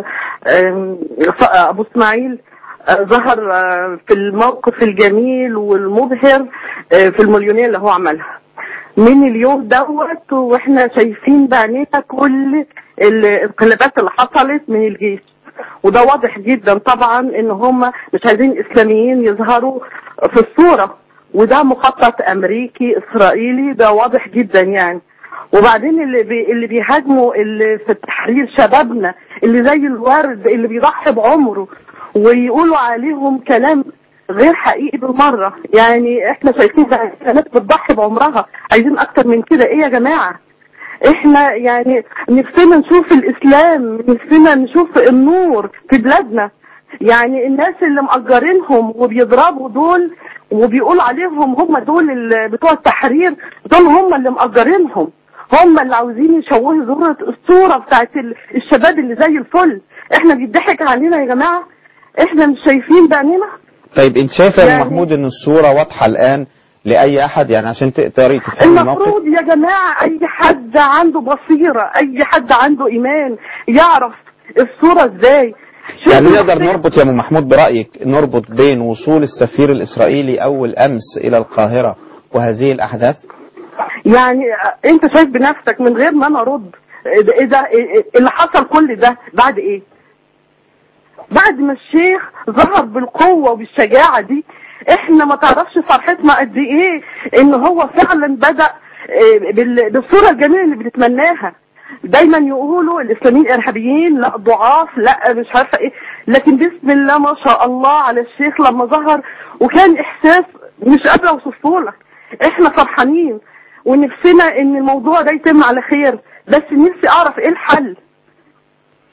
ابو اسماعيل ظهر في الموقف الجميل والمبهر في المليونية اللي هو عملها من اليوم دوت، واحنا شايفين بعينينا كل الانقلابات اللي حصلت من الجيش، وده واضح جدا طبعا ان هم مش عايزين الاسلاميين يظهروا في الصورة، وده مخطط امريكي اسرائيلي، ده واضح جدا يعني. وبعدين اللي بيهاجموا اللي في التحرير شبابنا اللي زي الورد اللي بيضحي بعمره، ويقولوا عليهم كلام غير حقيقي بالمرة. يعني احنا شايفين ناس بتضحي بعمرها، عايزين اكتر من كده ايه يا جماعة؟ احنا يعني نفسنا نشوف الاسلام، نفسنا نشوف النور في بلادنا. يعني الناس اللي مأجرينهم وبيضربوا دول وبيقول عليهم هم دول بتوع التحرير، دول هم اللي مأجرينهم، هم اللي عاوزين يشوهوا الصورة بتاعت الشباب اللي زي الفل. احنا بيضحك علينا يا جماعة، احنا مش شايفين بعينينا. طيب انت شايفه يا يعني محمود ان الصورة واضحة الان لأي أحد يعني عشان تقدري تفهمي الموقف؟ المفروض يا جماعة أي حد عنده بصيرة، أي حد عنده إيمان يعرف الصورة إزاي. يعني نقدر نربط يا أم محمود برأيك، نربط بين وصول السفير الإسرائيلي أول أمس إلى القاهرة وهذه الأحداث؟ يعني أنت شايف بنفسك من غير ما أنا أرد إذا اللي حصل كل ده بعد إيه؟ بعد ما الشيخ ظهر بالقوة وبالشجاعة دي، احنا ما تعرفش فرحتنا قد ايه ان هو فعلا بدأ بالصورة الجميلة اللي بنتمناها. دايما يقولوا الاسلاميين ارهابيين، لا ضعاف، لا مش عارفة ايه، لكن بسم الله ما شاء الله على الشيخ لما ظهر وكان احساس مش قادرة اوصفه لك. احنا فرحانين ونفسنا ان الموضوع ده يتم على خير، بس نفسي اعرف ايه الحل.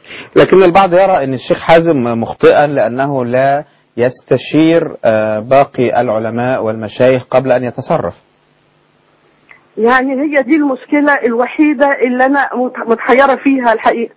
لكن البعض يرى أن الشيخ حازم مخطئا لأنه لا يستشير باقي العلماء والمشايخ قبل أن يتصرف. يعني هي دي المشكلة الوحيدة اللي أنا متحيرة فيها الحقيقة.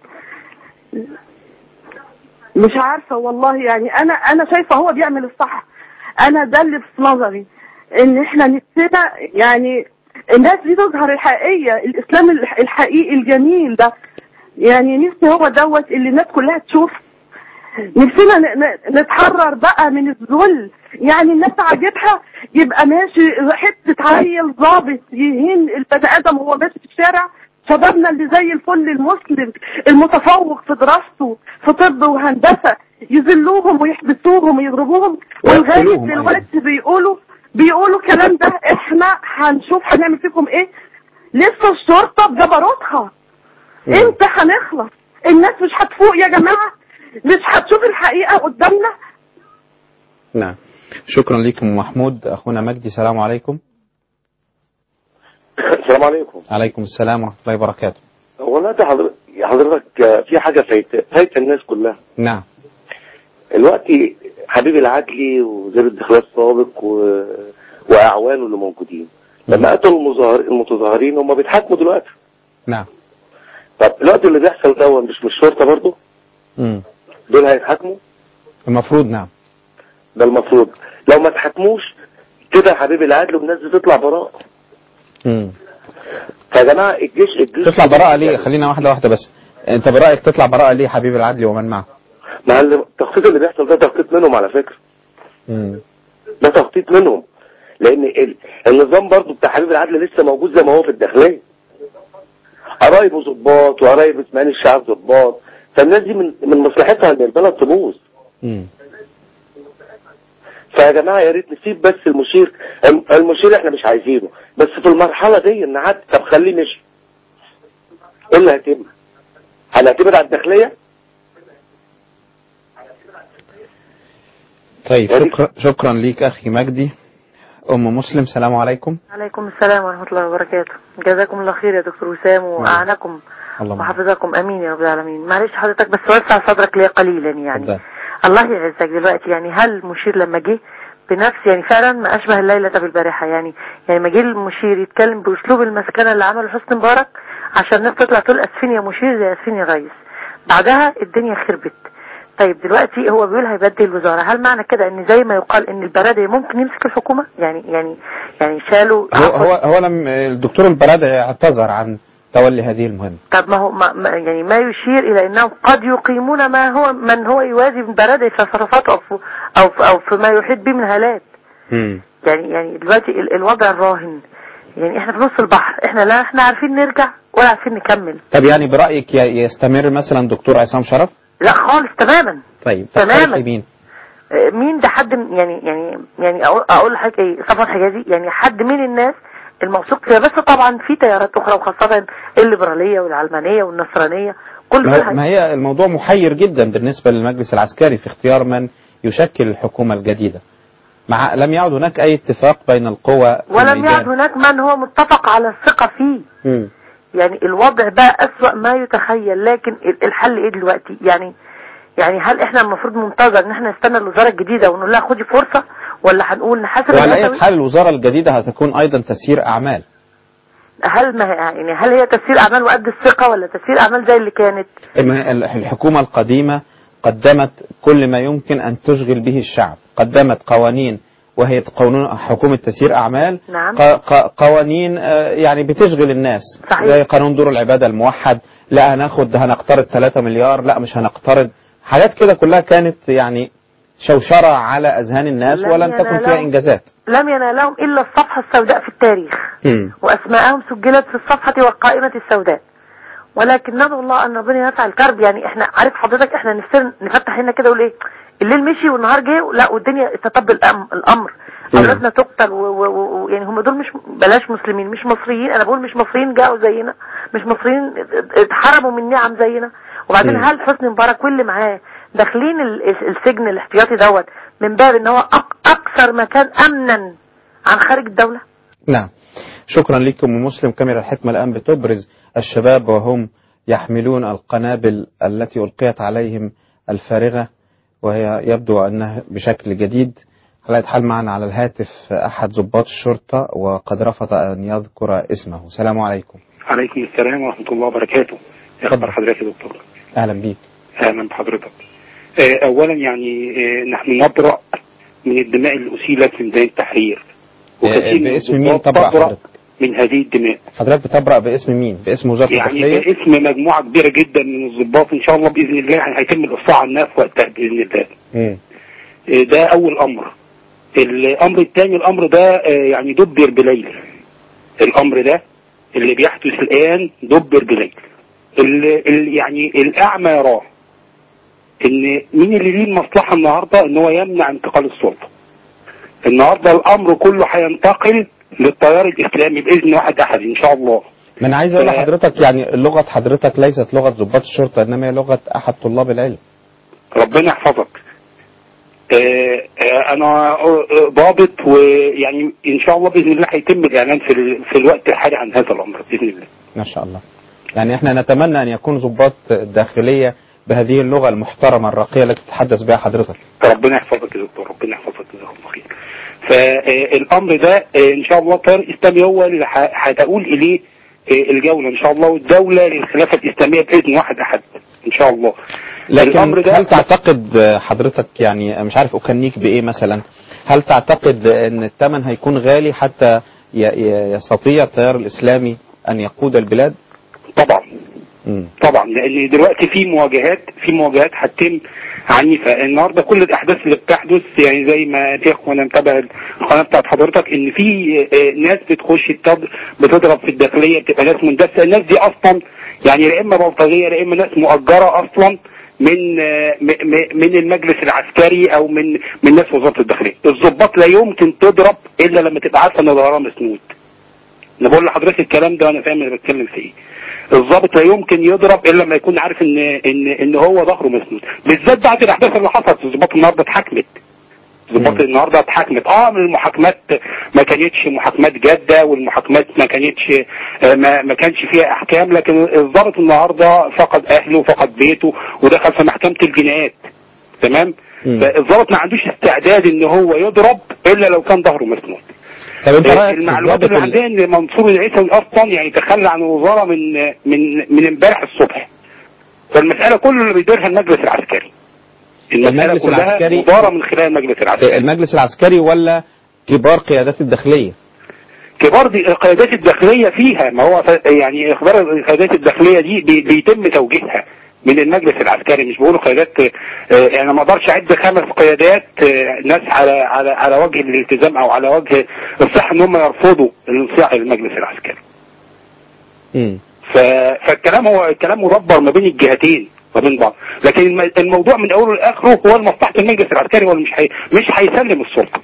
مش عارفة والله، يعني أنا شايفة هو بيعمل الصح. أنا ده اللي في نظري، إن إحنا نفسنا يعني الناس دي تظهر الحقيقية، الإسلام الحقيقي الجميل ده. يعني نفسي هو دوت اللي الناس كلها تشوف. نفسنا نتحرر بقى من الذل. يعني الناس عاجبها يبقى ماشي حتة عيل ضابط يهين البني آدم وهو ماشي في الشارع. شبابنا اللي زي الفل المسلم المتفوق في دراسته في طب وهندسة يذلوهم ويحبسوهم ويضربوهم، ولغاية دلوقتي بيقولوا كلام ده. احنا هنشوف هنعمل فيكم ايه. لسه الشرطة بجبروتها. امتى هنخلص؟ الناس مش هتفوق يا جماعة، مش هتشوف الحقيقة قدامنا. نعم، شكرا لكم محمود. أخونا مجدي، السلام عليكم. السلام عليكم. عليكم السلام ورحمة الله وبركاته. والله حضرتك في حاجة فايت الناس كلها. نعم. دلوقتي حبيب العدلي وزير الداخلية السابق وأعوانه اللي موجودين لما قتلوا المتظاهرين هم بيتحاكموا دلوقتي. نعم. طب دلوقتي اللي بيحصل ده مش الشرطة برضه؟ دول هيتحاكموا؟ المفروض. نعم، ده المفروض. لو ما اتحاكموش كده حبيب العدل والناس دي تطلع براءة. فيا جماعة الجيش تطلع براءة ليه؟ خلينا واحدة بس. انت برأيك تطلع براءة ليه حبيب العدل ومن معه؟ مع التخطيط اللي بيحصل ده تخطيط منهم على فكرة. ده تخطيط منهم، لان النظام برضو بتاع حبيب العدل لسه موجود زي ما هو في الداخلية. قرايبه ضباط وقرايب اسماعيل الشعب ضباط، فالناس دي من مصلحتها ان البلد تبوظ. فيا جماعة يا ريت نسيب بس المشير احنا مش عايزينه، بس في المرحلة دي نعد. طب خليه مشي، ايه اللي هيتم؟ هنعتمد على الداخلية؟ طيب، شكرا ليك أخي مجدي. أم مسلم، السلام عليكم. عليكم السلام ورحمة الله وبركاته. جزاكم الله خير يا دكتور وسام، وأعنكم وحفظكم أمين يا رب العالمين. معلش حضرتك بس وسع صدرك لي قليلا يعني. الله يعزك. دلوقتي يعني هل المشير لما جه بنفس يعني فعلا ما أشبه الليلة بالبارحة، يعني ما جه المشير يتكلم بأسلوب المسكنة اللي عمله حسني مبارك عشان الناس تطلع تقول أسفين يا مشير زي أسفين يا ريس، بعدها الدنيا خربت. طيب دلوقتي هو بيقول هيبدل الوزارة، هل معنى كده ان زي ما يقال ان البرادعي ممكن يمسك الحكومة؟ يعني شالوا هو لم الدكتور البرادعي اعتذر عن تولي هذه المهمة. طب ما هو يعني ما يشير الى انهم قد يقيمون من هو يوازي البرادعي في تصرفاته او في ما يحيط به من هالات. يعني دلوقتي الوضع الراهن، يعني احنا في نص البحر، احنا لا احنا عارفين نرجع ولا عارفين نكمل. طب يعني برأيك يستمر مثلا دكتور عصام شرف؟ لا خالص تماما. طيب تماما. مين ده حد يعني اقول لحضرتك ايه، صفوت حجازي يعني حد من الناس الموثوق فيها، بس طبعا في تيارات اخرى وخاصه الليبراليه والعلمانيه والنصرانيه كل ما هي الموضوع محير جدا بالنسبه للمجلس العسكري في اختيار من يشكل الحكومه الجديده. لم يعد هناك اي اتفاق بين القوى ولم يعد هناك من هو متفق على الثقه فيه. يعني الوضع بقى أسوأ ما يتخيل. لكن الحل ايه دلوقتي؟ يعني هل احنا المفروض منتظر ان احنا نستنى الوزارة الجديدة ونقول لها خدي فرصة، ولا هنقول نحاسب؟ وعلى اي حال الوزارة الجديدة هتكون ايضا تسيير اعمال. هل هي تسيير اعمال وقد الثقة، ولا تسيير اعمال زي اللي كانت؟ الحكومة القديمة قدمت كل ما يمكن ان تشغل به الشعب، قدمت قوانين وهي حكومة تسيير أعمال. نعم. قوانين يعني بتشغل الناس. صحيح. زي قانون دور العبادة الموحد، لا هنقترض 3 مليار، لا مش هنقترض، حاجات كده كلها كانت يعني شوشرة على أذهان الناس ولم تكن فيها إنجازات. لم ينالهم إلا الصفحة السوداء في التاريخ. وأسماءهم سجلت في الصفحة والقائمة السوداء. ولكن ندعو الله أن ربنا ينفع الكرب. يعني احنا عارف حضرتك احنا نفتح هنا كده ونقول ايه، الليل مشي والنهار جه، لا والدنيا استتب الامر، اولادنا تقتل يعني هم دول مش بلاش مسلمين، مش مصريين، انا بقول مش مصريين جاءوا زينا، مش مصريين اتحرموا من نعم زينا. وبعدين هل حسني مبارك واللي معاه داخلين السجن الاحتياطي دوت من باب ان هو اكثر مكان امنا عن خارج الدولة؟ نعم. شكرا لكم. مسلم كاميرا الحكمة الآن بتبرز الشباب وهم يحملون القنابل التي ألقيت عليهم الفارغة، وهي يبدو أنها بشكل جديد. على حال معنا على الهاتف أحد ضباط الشرطة وقد رفض أن يذكر اسمه. السلام عليكم. عليكم السلام ورحمة الله وبركاته. أخبار حضرتك يا دكتور؟ أهلا بيك. أهلا بحضرتك. أولا يعني نحن نبرأ من الدماء اللي أسيلت في ميدان التحرير، باسم مين تبرأ حضرتك؟ من هذه الدماء. حضرتك بتبرأ باسم مين؟ باسم وزارة الداخلية؟ يعني باسم مجموعة كبيرة جدا من الضباط، إن شاء الله بإذن الله هيتم الإفصاح عنها في وقتها بإذن الله. ده أول أمر. الأمر الثاني، الأمر ده يعني دبر بليل. الأمر ده اللي بيحدث الآن دبر بليل. يعني الأعمى يراه إن مين اللي ليه المصلحة النهاردة إن هو يمنع انتقال السلطة. النهاردة الأمر كله هينتقل للتيار الإسلامي بإذن واحد أحد إن شاء الله. ما أنا عايز أقول لحضرتك يعني لغة حضرتك ليست لغة ضباط الشرطة، إنما هي لغة أحد طلاب العلم. ربنا يحفظك. أنا ضابط، ويعني إن شاء الله بإذن الله هيتم الإعلان في الوقت الحالي عن هذا الأمر بإذن الله. ما شاء الله. يعني إحنا نتمنى أن يكون ضباط الداخلية بهذه اللغة المحترمة الراقية التي تتحدث بها حضرتك. ربنا يحفظك يا دكتور، ربنا يحفظك جزاك الله خير. فالأمر ده إن شاء الله التيار الإسلامي هو اللي هتقول إليه الجولة إن شاء الله، والدولة للخلافة الإسلامية بإذن واحد أحد إن شاء الله. لكن هل تعتقد حضرتك، يعني مش عارف أكنيك بإيه مثلا، هل تعتقد أن الثمن هيكون غالي حتى يستطيع التيار الإسلامي أن يقود البلاد؟ طبعا. طبعا، لأن دلوقتي في مواجهات هتتم عنيفة. النهارده كل الأحداث اللي بتحدث يعني زي ما الإخوة أنا متابع القناة بتاعت حضرتك إن في ناس بتخش بتضرب في الداخلية، بتبقى ناس مندسة. الناس دي أصلا يعني لا إما بلطجية لا إما ناس مؤجرة أصلا من المجلس العسكري أو من ناس وزارة الداخلية. الضباط لا يمكن تضرب إلا لما تبقى عارفة إن ظهرها مسنود. أنا بقول لحضرتك الكلام ده وأنا فاهم اللي بتكلم فيه. الضابط لا يمكن يضرب الا لما يكون عارف ان هو ظهره مسنود، بالذات بعد الاحداث اللي حصلت. الضباط النهارده اتحاكمت. المحاكمات ما كانتش محاكمات جاده، والمحاكمات ما كانش فيها احكام، لكن الضابط النهارده فقد اهله وفقد بيته ودخل في محكمه الجنايات. تمام. فالضابط ما عندوش استعداد ان هو يضرب الا لو كان ظهره مسنود. المعلومات اللي عندنا ان منصور العيسوي اصلا يعني تخلى عن الوزاره من امبارح الصبح. فالمساله كل اللي بيديرها المجلس العسكري. المساله كلها مداره من خلال المجلس العسكري. المجلس العسكري ولا كبار قيادات الداخليه؟ كبار قيادات الداخليه فيها، ما هو يعني اخبار القيادات الداخليه دي بيتم توجيهها من المجلس العسكري. مش بقولوا قيادات، يعني ما اقدرش اعد 5 قيادات ناس على وجه الالتزام او على وجه الصح ان هم يرفضوا الانصياع للمجلس العسكري. فالكلام مدبر ما بين الجهتين وبين بعض، لكن الموضوع من اوله لاخره هو مصلحه المجلس العسكري، هو مش هيسلم السلطه.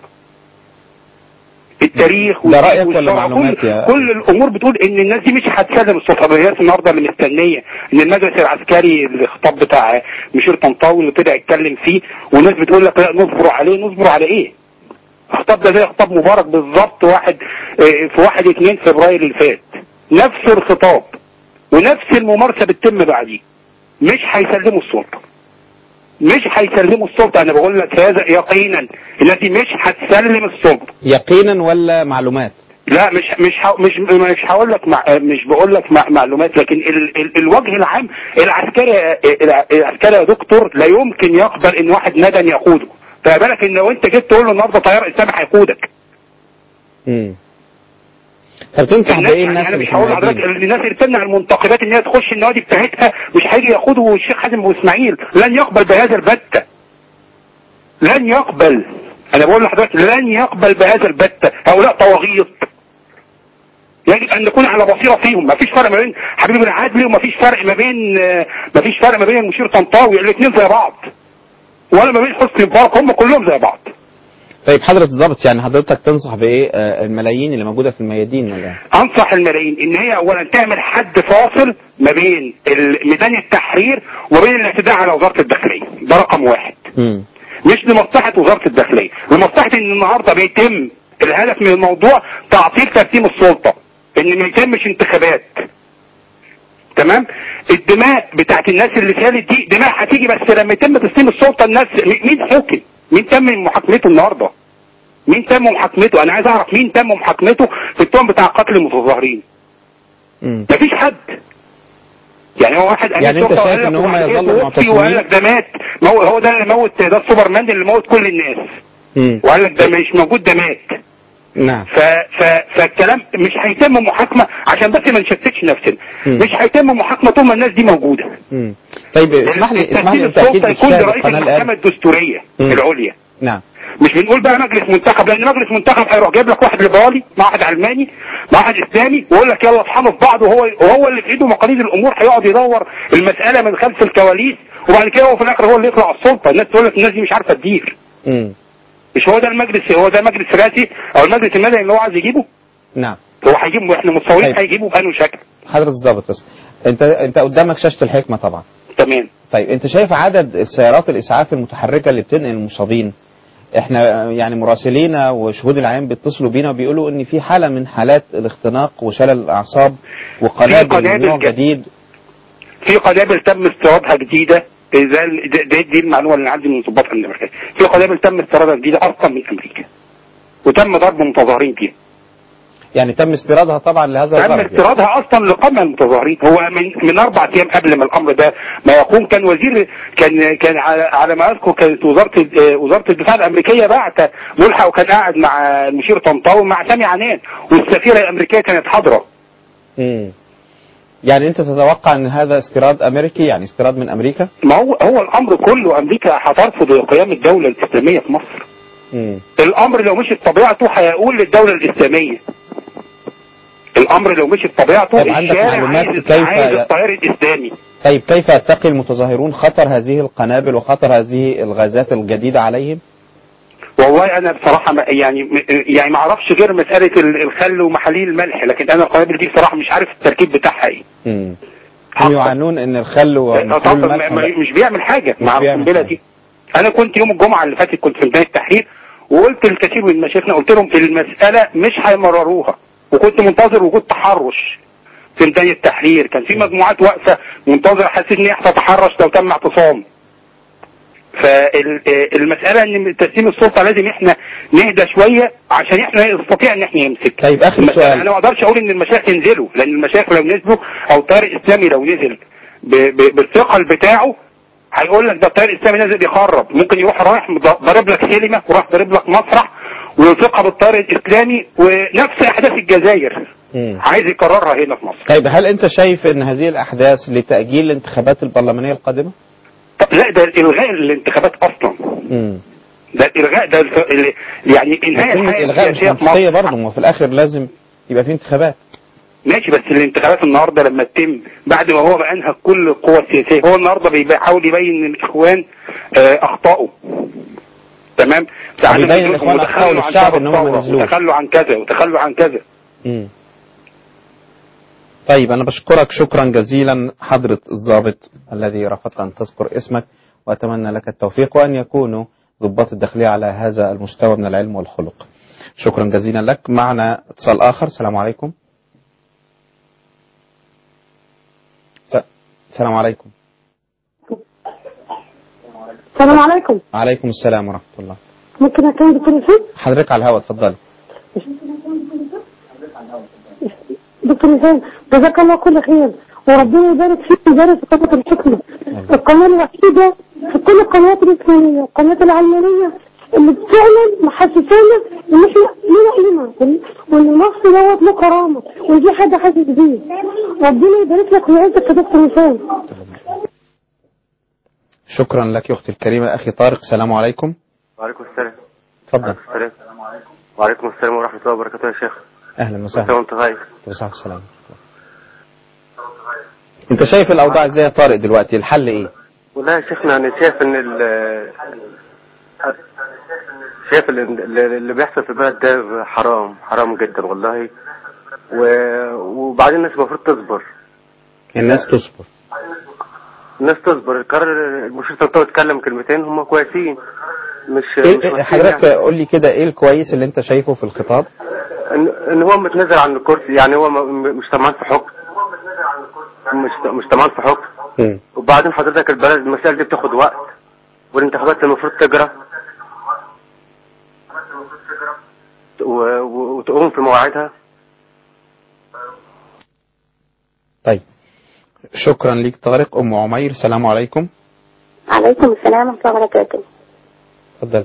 التاريخ ده رأيك ولا معلومات؟ كل الامور بتقول ان الناس دي مش هتسلم السلطه. الناس النهارده اللي مستنيه ان المجلس العسكري الخطاب بتاع مشير طنطاوي اللي طلع يتكلم فيه، والناس بتقول لك لا نصبر عليه. نصبر على ايه؟ الخطاب ده زي خطاب مبارك بالظبط، في 1/2 فبراير اللي فات، نفس الخطاب ونفس الممارسه بتتم بعديه. مش هيسلموا السلطه، مش هيسلموا السلطة. أنا بقول لك هذا يقينا، الناس دي مش هتسلم السلطة. يقينا ولا معلومات؟ لا مش هقول لك مش بقول لك معلومات، لكن الوجه العام العسكري يا دكتور لا يمكن يقبل إن واحد مدني يقوده. فبالك إن لو أنت جيت تقول له النهارده طيار إسلامي هيقودك. طب تنصح بايه الناس؟ انا مش هقول لحضرتك الناس اللي بتمنع المنتخبات ان هي تخش النوادي بتاعتها مش هيجي ياخدوا الشيخ حازم واسماعيل. لن يقبل بهذا البتة، لن يقبل. انا بقول لحضرتك لن يقبل بهذا البتة. هؤلاء طواغيط يجب ان نكون على بصيره فيهم. ما فيش فرق ما بين حبيب العدلي وما فيش فرق ما بين المشير طنطاوي. الاثنين زي بعض، ولا ما بين حسني مبارك، هم كلهم زي بعض. طيب حضرة الضابط، يعني حضرتك تنصح بايه الملايين اللي موجودة في الميادين ولا؟ انصح الملايين ان هي اولا تعمل حد فاصل ما بين ميدان التحرير وبين الاعتداء على وزارة الداخلية. ده رقم 1. مش لمصلحة وزارة الداخلية، لمصلحة ان النهاردة بيتم الهدف من الموضوع تعطيل ترتيب السلطة، ان ما يتمش انتخابات. تمام. الدماء بتاعت الناس اللي شالت دي دماء هتيجي، بس لما يتم تسليم السلطه الناس مين حكم؟ مين تم محاكمته النهارده؟ مين تم محاكمته؟ انا عايز اعرف مين تم محاكمته في التهم بتاع قتل المتظاهرين. مفيش حد. يعني هو واحد يعني انت شايف ان هم يظلوا معتصمين وقال لك ده مات، هو ده اللي موت، ده السوبرمان اللي موت كل الناس. وقال لك ده مش موجود، ده مات. نعم. فالكلام مش هيتم محاكمه عشان بس ما نشتتش نفسنا. مش هيتم محاكمه طول ما الناس دي موجوده. طيب اسمح لي انت اكيد يكون رئيس المحكمه الدستوريه العليا. نعم. مش بنقول بقى مجلس منتخب، لان مجلس منتخب هيروح جايب لك واحد ليبرالي مع واحد علماني مع واحد اسلامي ويقول لك يلا اطحنوا في بعض، وهو اللي في ايده مقاليد الامور، هيقعد يدور المساله من خلف الكواليس، وبعد كده هو في الاخر هو اللي يطلع على السلطه. الناس تقول لك الناس دي مش عارفه تدير. مش هو ده المجلس، هو ده مجلس رئاسي او المجلس المدني اللي هو عايز يجيبه؟ نعم. هو هيجيبه، احنا متصورين هيجيبه بأنه شكل. حضرتك الضابط بس انت قدامك شاشه الحكمه طبعا. تمام. طيب انت شايف عدد السيارات الاسعاف المتحركه اللي بتنقل المصابين؟ احنا يعني مراسلينا وشهود العين بيتصلوا بينا وبيقولوا ان في حاله من حالات الاختناق وشلل الاعصاب وقنابل من نوع جديد. في قنابل تم استيرادها جديده، دي المعلومه اللي عندي من ضباط امن امريكا. في قنابل تم استيرادها جديده اصلا من امريكا وتم ضرب متظاهرين فيها. يعني تم استيرادها طبعا لهذا الغرض. تم استيرادها اصلا لقمع المتظاهرين. هو من 4 ايام قبل ما الامر ده ما يقوم كان وزير كان على ما اذكر كانت وزاره الدفاع الامريكيه بعت ملحق، وكان قاعد مع المشير طنطاوي مع سامي عنان، والسفيره الامريكيه كانت حاضره. يعني انت تتوقع ان هذا استيراد امريكي، يعني استيراد من امريكا؟ ما هو الامر كله امريكا هترفض قيام الدوله الاسلاميه في مصر. الامر لو مشي بطبيعته هيقول للدوله الاسلاميه. الامر لو مشي بطبيعته الشارع عايز التيار الاسلامي. طيب كيف يتقي المتظاهرون خطر هذه القنابل وخطر هذه الغازات الجديده عليهم؟ والله انا بصراحه يعني ما اعرفش غير مساله الخل ومحاليل الملح، لكن انا القنابل دي بصراحه مش عارف التركيب بتاعها ايه. هم يعانون ان الخل ومحاليل الملح مش بيعمل حاجه مع القنبله دي. انا كنت يوم الجمعه اللي فاتت كنت في ميدان التحرير، وقلت لكثير من مشايخنا، قلت لهم المساله مش هيمرروها، وكنت منتظر وجود تحرش في ميدان التحرير. كان في مجموعات واقفه منتظره، حسيت ان هي هتتحرش لو تم اعتصام. فالمساله ان تسليم السلطه لازم احنا نهدى شويه عشان احنا نستطيع ان احنا نمسك. طيب اخر سؤال، انا ما اقدرش اقول ان المشايخ ينزلوا، لان المشايخ لو نزلوا او التيار الاسلامي لو نزل بالثقل بتاعه هيقول لك ده التيار الاسلامي نازل يخرب، ممكن يروح رايح ضارب لك سينما وراح ضارب لك مسرح ويلصقها بالتيار الاسلامي، ونفس احداث الجزائر عايز يكررها هنا في مصر. طيب هل انت شايف ان هذه الاحداث لتاجيل الانتخابات البرلمانيه القادمه؟ لا، ده الغاء الانتخابات اصلا. ده الغاء، ده يعني انهاء الحياه الغاء مش منطقيه برضه، ما في الاخر لازم يبقى في انتخابات. ماشي، بس الانتخابات النهارده لما تتم بعد ما هو بقى انهى كل القوى السياسيه، هو النهارده بيحاول يبين للاخوان اخطائه. تمام؟ بيبين الاخوان اخطائه للشعب ان هم ما نزلوش، وتخلوا عن كذا وتخلوا عن كذا. طيب أنا بشكرك شكرا جزيلا حضرة الضابط الذي رفضت أن تذكر اسمك، وأتمنى لك التوفيق وأن يكونوا ضباط الداخلية على هذا المستوى من العلم والخلق. شكرا جزيلا لك. معنا اتصال آخر. السلام عليكم. السلام عليكم. السلام عليكم. وعليكم السلام ورحمة الله. ممكن أكلم بالتليفون؟ حضرتك على الهواء، اتفضلي. دكتور نسان، جزاك الله كل خير، وربنا يبارك فيك ويبارك في قناة الحكمة. القناة الوحيدة في كل القنوات الإسلامية، القناة العلمانية اللي فعلا محسسانا إن إحنا لنا قيمة، وإن النص دوت له كرامة، ودي حاجة حاسس بيه. ربنا يبارك لك ويعزك يا دكتور نسان. شكرا لك يا أختي الكريمة. أخي طارق، السلام عليكم. وعليكم السلام. تفضل. وعليكم السلام ورحمة الله وبركاته يا شيخ. اهلا وسهلا. وانت طيب. بصحة وسلامة. انت شايف الاوضاع ازاي يا طارق دلوقتي؟ الحل ايه؟ والله يا شيخنا انا شايف ان اللي بيحصل في البلد ده حرام جدا والله. وبعدين الناس المفروض تصبر. الناس تصبر. القرار المشير طنطاوي اتكلم كلمتين هم كويسين. مش حضرتك يعني. قول لي كده ايه الكويس اللي انت شايفه في الخطاب؟ ان هو متنازل عن الكرسي، يعني هو مش طمعان في حكم. مش تمام في حكم. وبعدين حضرتك البلد المسائل دي بتاخد وقت، والانتخابات المفروض تجرى وتقوم في مواعيدها. طيب شكرا ليك طارق. ام عمير السلام عليكم. عليكم السلام ورحمة الله وبركاته. اتفضل.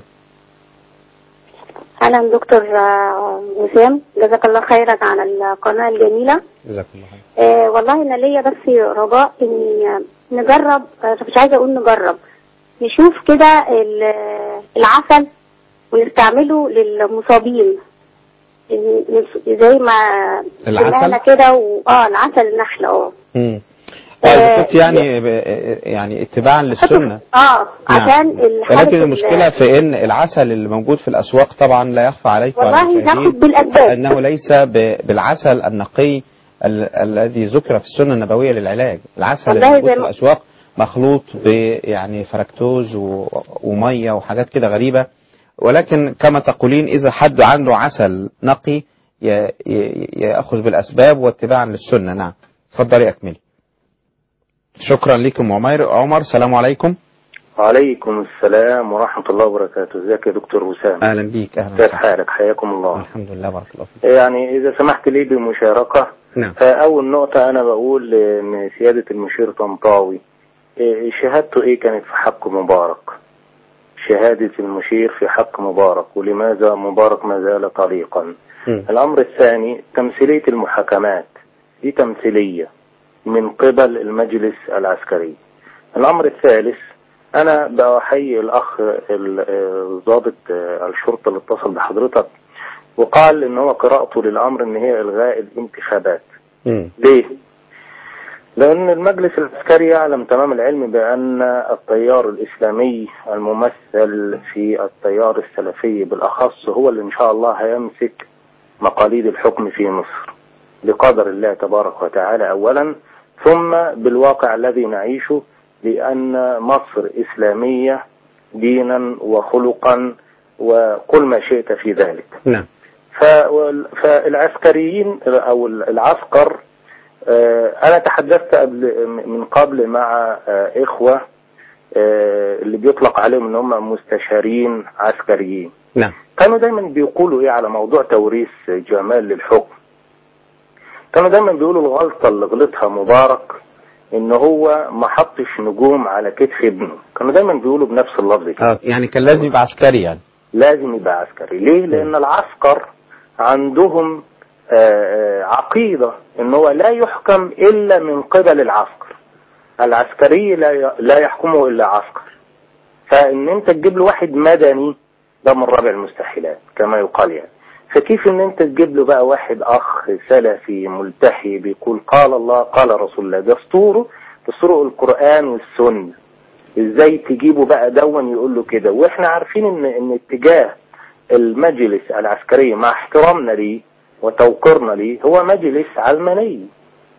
أهلا دكتور وسام، جزاك الله خيرا على القناة الجميلة. جزاك الله خير. والله أنا ليا بس رجاء إني نجرب، مش عايزة أقول نجرب، نشوف كده العسل ونستعمله للمصابين زي ما العسل كده العسل النحل. كنت يعني اتباعا للسنة. عشان ولكن المشكلة في ان العسل اللي موجود في الاسواق طبعا لا يخفى عليك والله ناخد بالاسباب انه ليس بالعسل النقي الذي ذكر في السنة النبوية للعلاج. العسل اللي موجود في الاسواق مخلوط يعني فركتوز ومية وحاجات كده غريبة. ولكن كما تقولين اذا حد عنده عسل نقي يأخذ بالاسباب واتباعا للسنة. نعم اتفضلي اكملي. شكرا لكم عمر. السلام عليكم. وعليكم السلام ورحمة الله وبركاته. ازيك يا دكتور وسام؟ اهلا بيك. اهلا كيف حالك؟ حياكم الله. الحمد لله بارك الله فيك. يعني اذا سمحت لي بمشاركة. نعم. فاول نقطة انا بقول ان سيادة المشير طنطاوي شهادته ايه كانت في حق مبارك؟ شهادة المشير في حق مبارك، ولماذا مبارك ما زال طليقا؟ الامر الثاني تمثيلية المحاكمات، دي تمثيلية من قبل المجلس العسكري. الأمر الثالث أنا بحيي الأخ ضابط الشرطة اللي اتصل بحضرتك وقال إن هو قراءته للأمر إن هي إلغاء الانتخابات. ليه؟ لأن المجلس العسكري يعلم تمام العلم بأن التيار الإسلامي الممثل في التيار السلفي بالأخص هو اللي إن شاء الله هيمسك مقاليد الحكم في مصر بقدر الله تبارك وتعالى أولا، ثم بالواقع الذي نعيشه، لأن مصر إسلامية دينا وخلقا وكل ما شئت في ذلك. نعم. فالعسكريين أو العسكر، أنا تحدثت من قبل مع إخوة اللي بيطلق عليهم إن هم مستشارين عسكريين. نعم. كانوا دايما بيقولوا إيه على موضوع توريث جمال للحكم. كانوا دايما بيقولوا الغلطة اللي غلطها مبارك ان هو ما حطش نجوم على كتف ابنه. كانوا دايما بيقولوا بنفس اللفظ كده. يعني كان لازم يبقى عسكري. يعني لازم يبقى عسكري. ليه؟ لان العسكر عندهم عقيدة ان هو لا يحكم الا من قبل العسكر. العسكري لا يحكمه الا عسكر. فان انت تجيب له واحد مدني ده من رابع المستحيلات كما يقال يعني. فكيف ان انت تجيب له بقى واحد اخ سلفي ملتحي بيقول قال الله قال رسول الله، دستوره القرآن والسنة، ازاي تجيبه بقى دون يقول له كده؟ واحنا عارفين ان اتجاه المجلس العسكري مع احترامنا ليه وتوقيرنا ليه هو مجلس علماني.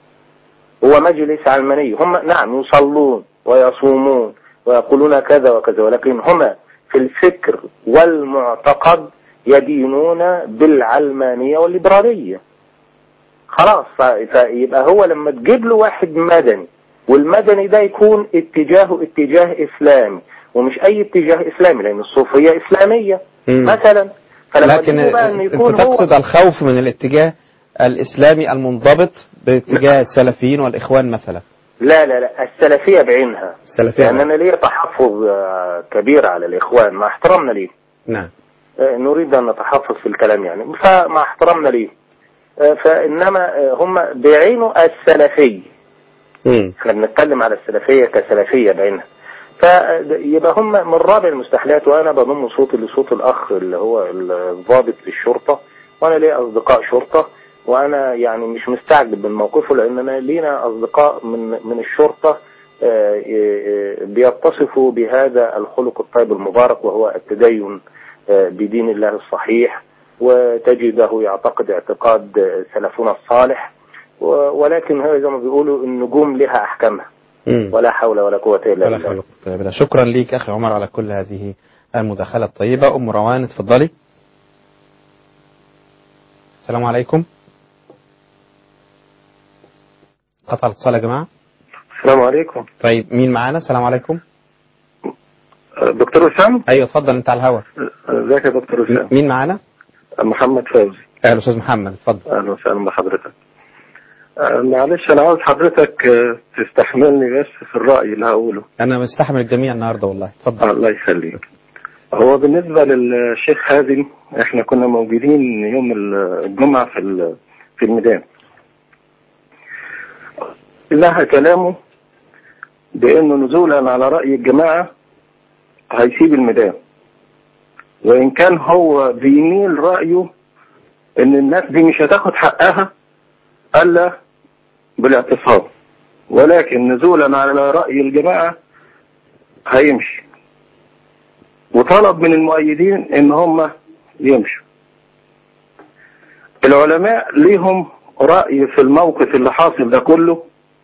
هم نعم يصلون ويصومون ويقولون كذا وكذا، ولكن هم في الفكر والمعتقد يدينون بالعلمانية والليبرالية. خلاص. فيبقى هو لما تجيب له واحد مدني والمدني ده يكون اتجاهه اتجاه إسلامي ومش أي اتجاه إسلامي، لأن الصوفية إسلامية مثلا. لكن انت تقصد الخوف من الاتجاه الإسلامي المنضبط باتجاه السلفيين والإخوان مثلا؟ لا السلفية بعينها. يعني أنا ليه تحفظ كبير على الإخوان مع احترامنا ليه. نعم. نريد أن نتحفظ في الكلام يعني، فمع احترامنا ليه. فإنما هم بيعينوا السلفي. احنا بنتكلم على السلفية كسلفية بعينها. فيبقى هم من رابع المستحيلات. وأنا بضم صوتي لصوت الأخ اللي هو الضابط في الشرطة، وأنا لي أصدقاء شرطة، وأنا يعني مش مستعجب من موقفه، لأننا لينا أصدقاء من الشرطة بيتصفوا بهذا الخلق الطيب المبارك، وهو التدين بدين الله الصحيح، وتجده يعتقد اعتقاد سلفنا الصالح. ولكن هو زي ما بيقولوا النجوم لها أحكامها. ولا حول ولا قوة إلا بالله. شكرا ليك أخي عمر على كل هذه المداخلة الطيبة. أم روان اتفضلي. السلام عليكم. قطع الاتصال يا جماعة. السلام عليكم. طيب مين معانا؟ السلام عليكم. دكتور وسام. ايوه اتفضل انت على الهواء. ازيك يا دكتور وسام؟ مين معانا؟ محمد فوزي. اهلا استاذ محمد اتفضل. اهلا وسهلا بحضرتك. معلش انا عاوز حضرتك تستحملني بس في الرأي اللي هقوله. انا مستحمل الجميع النهارده والله. اتفضل. الله يخليك. هو بالنسبة للشيخ حازم احنا كنا موجودين يوم الجمعة في الميدان. لها كلامه بانه نزولا على رأي الجماعة هيسيب الميدان، وان كان هو بيميل رأيه ان الناس دي مش هتاخد حقها الا بالاعتصام، ولكن نزولا على رأي الجماعة هيمشي، وطلب من المؤيدين ان هم يمشوا. العلماء ليهم رأي في الموقف اللي حاصل ده كله،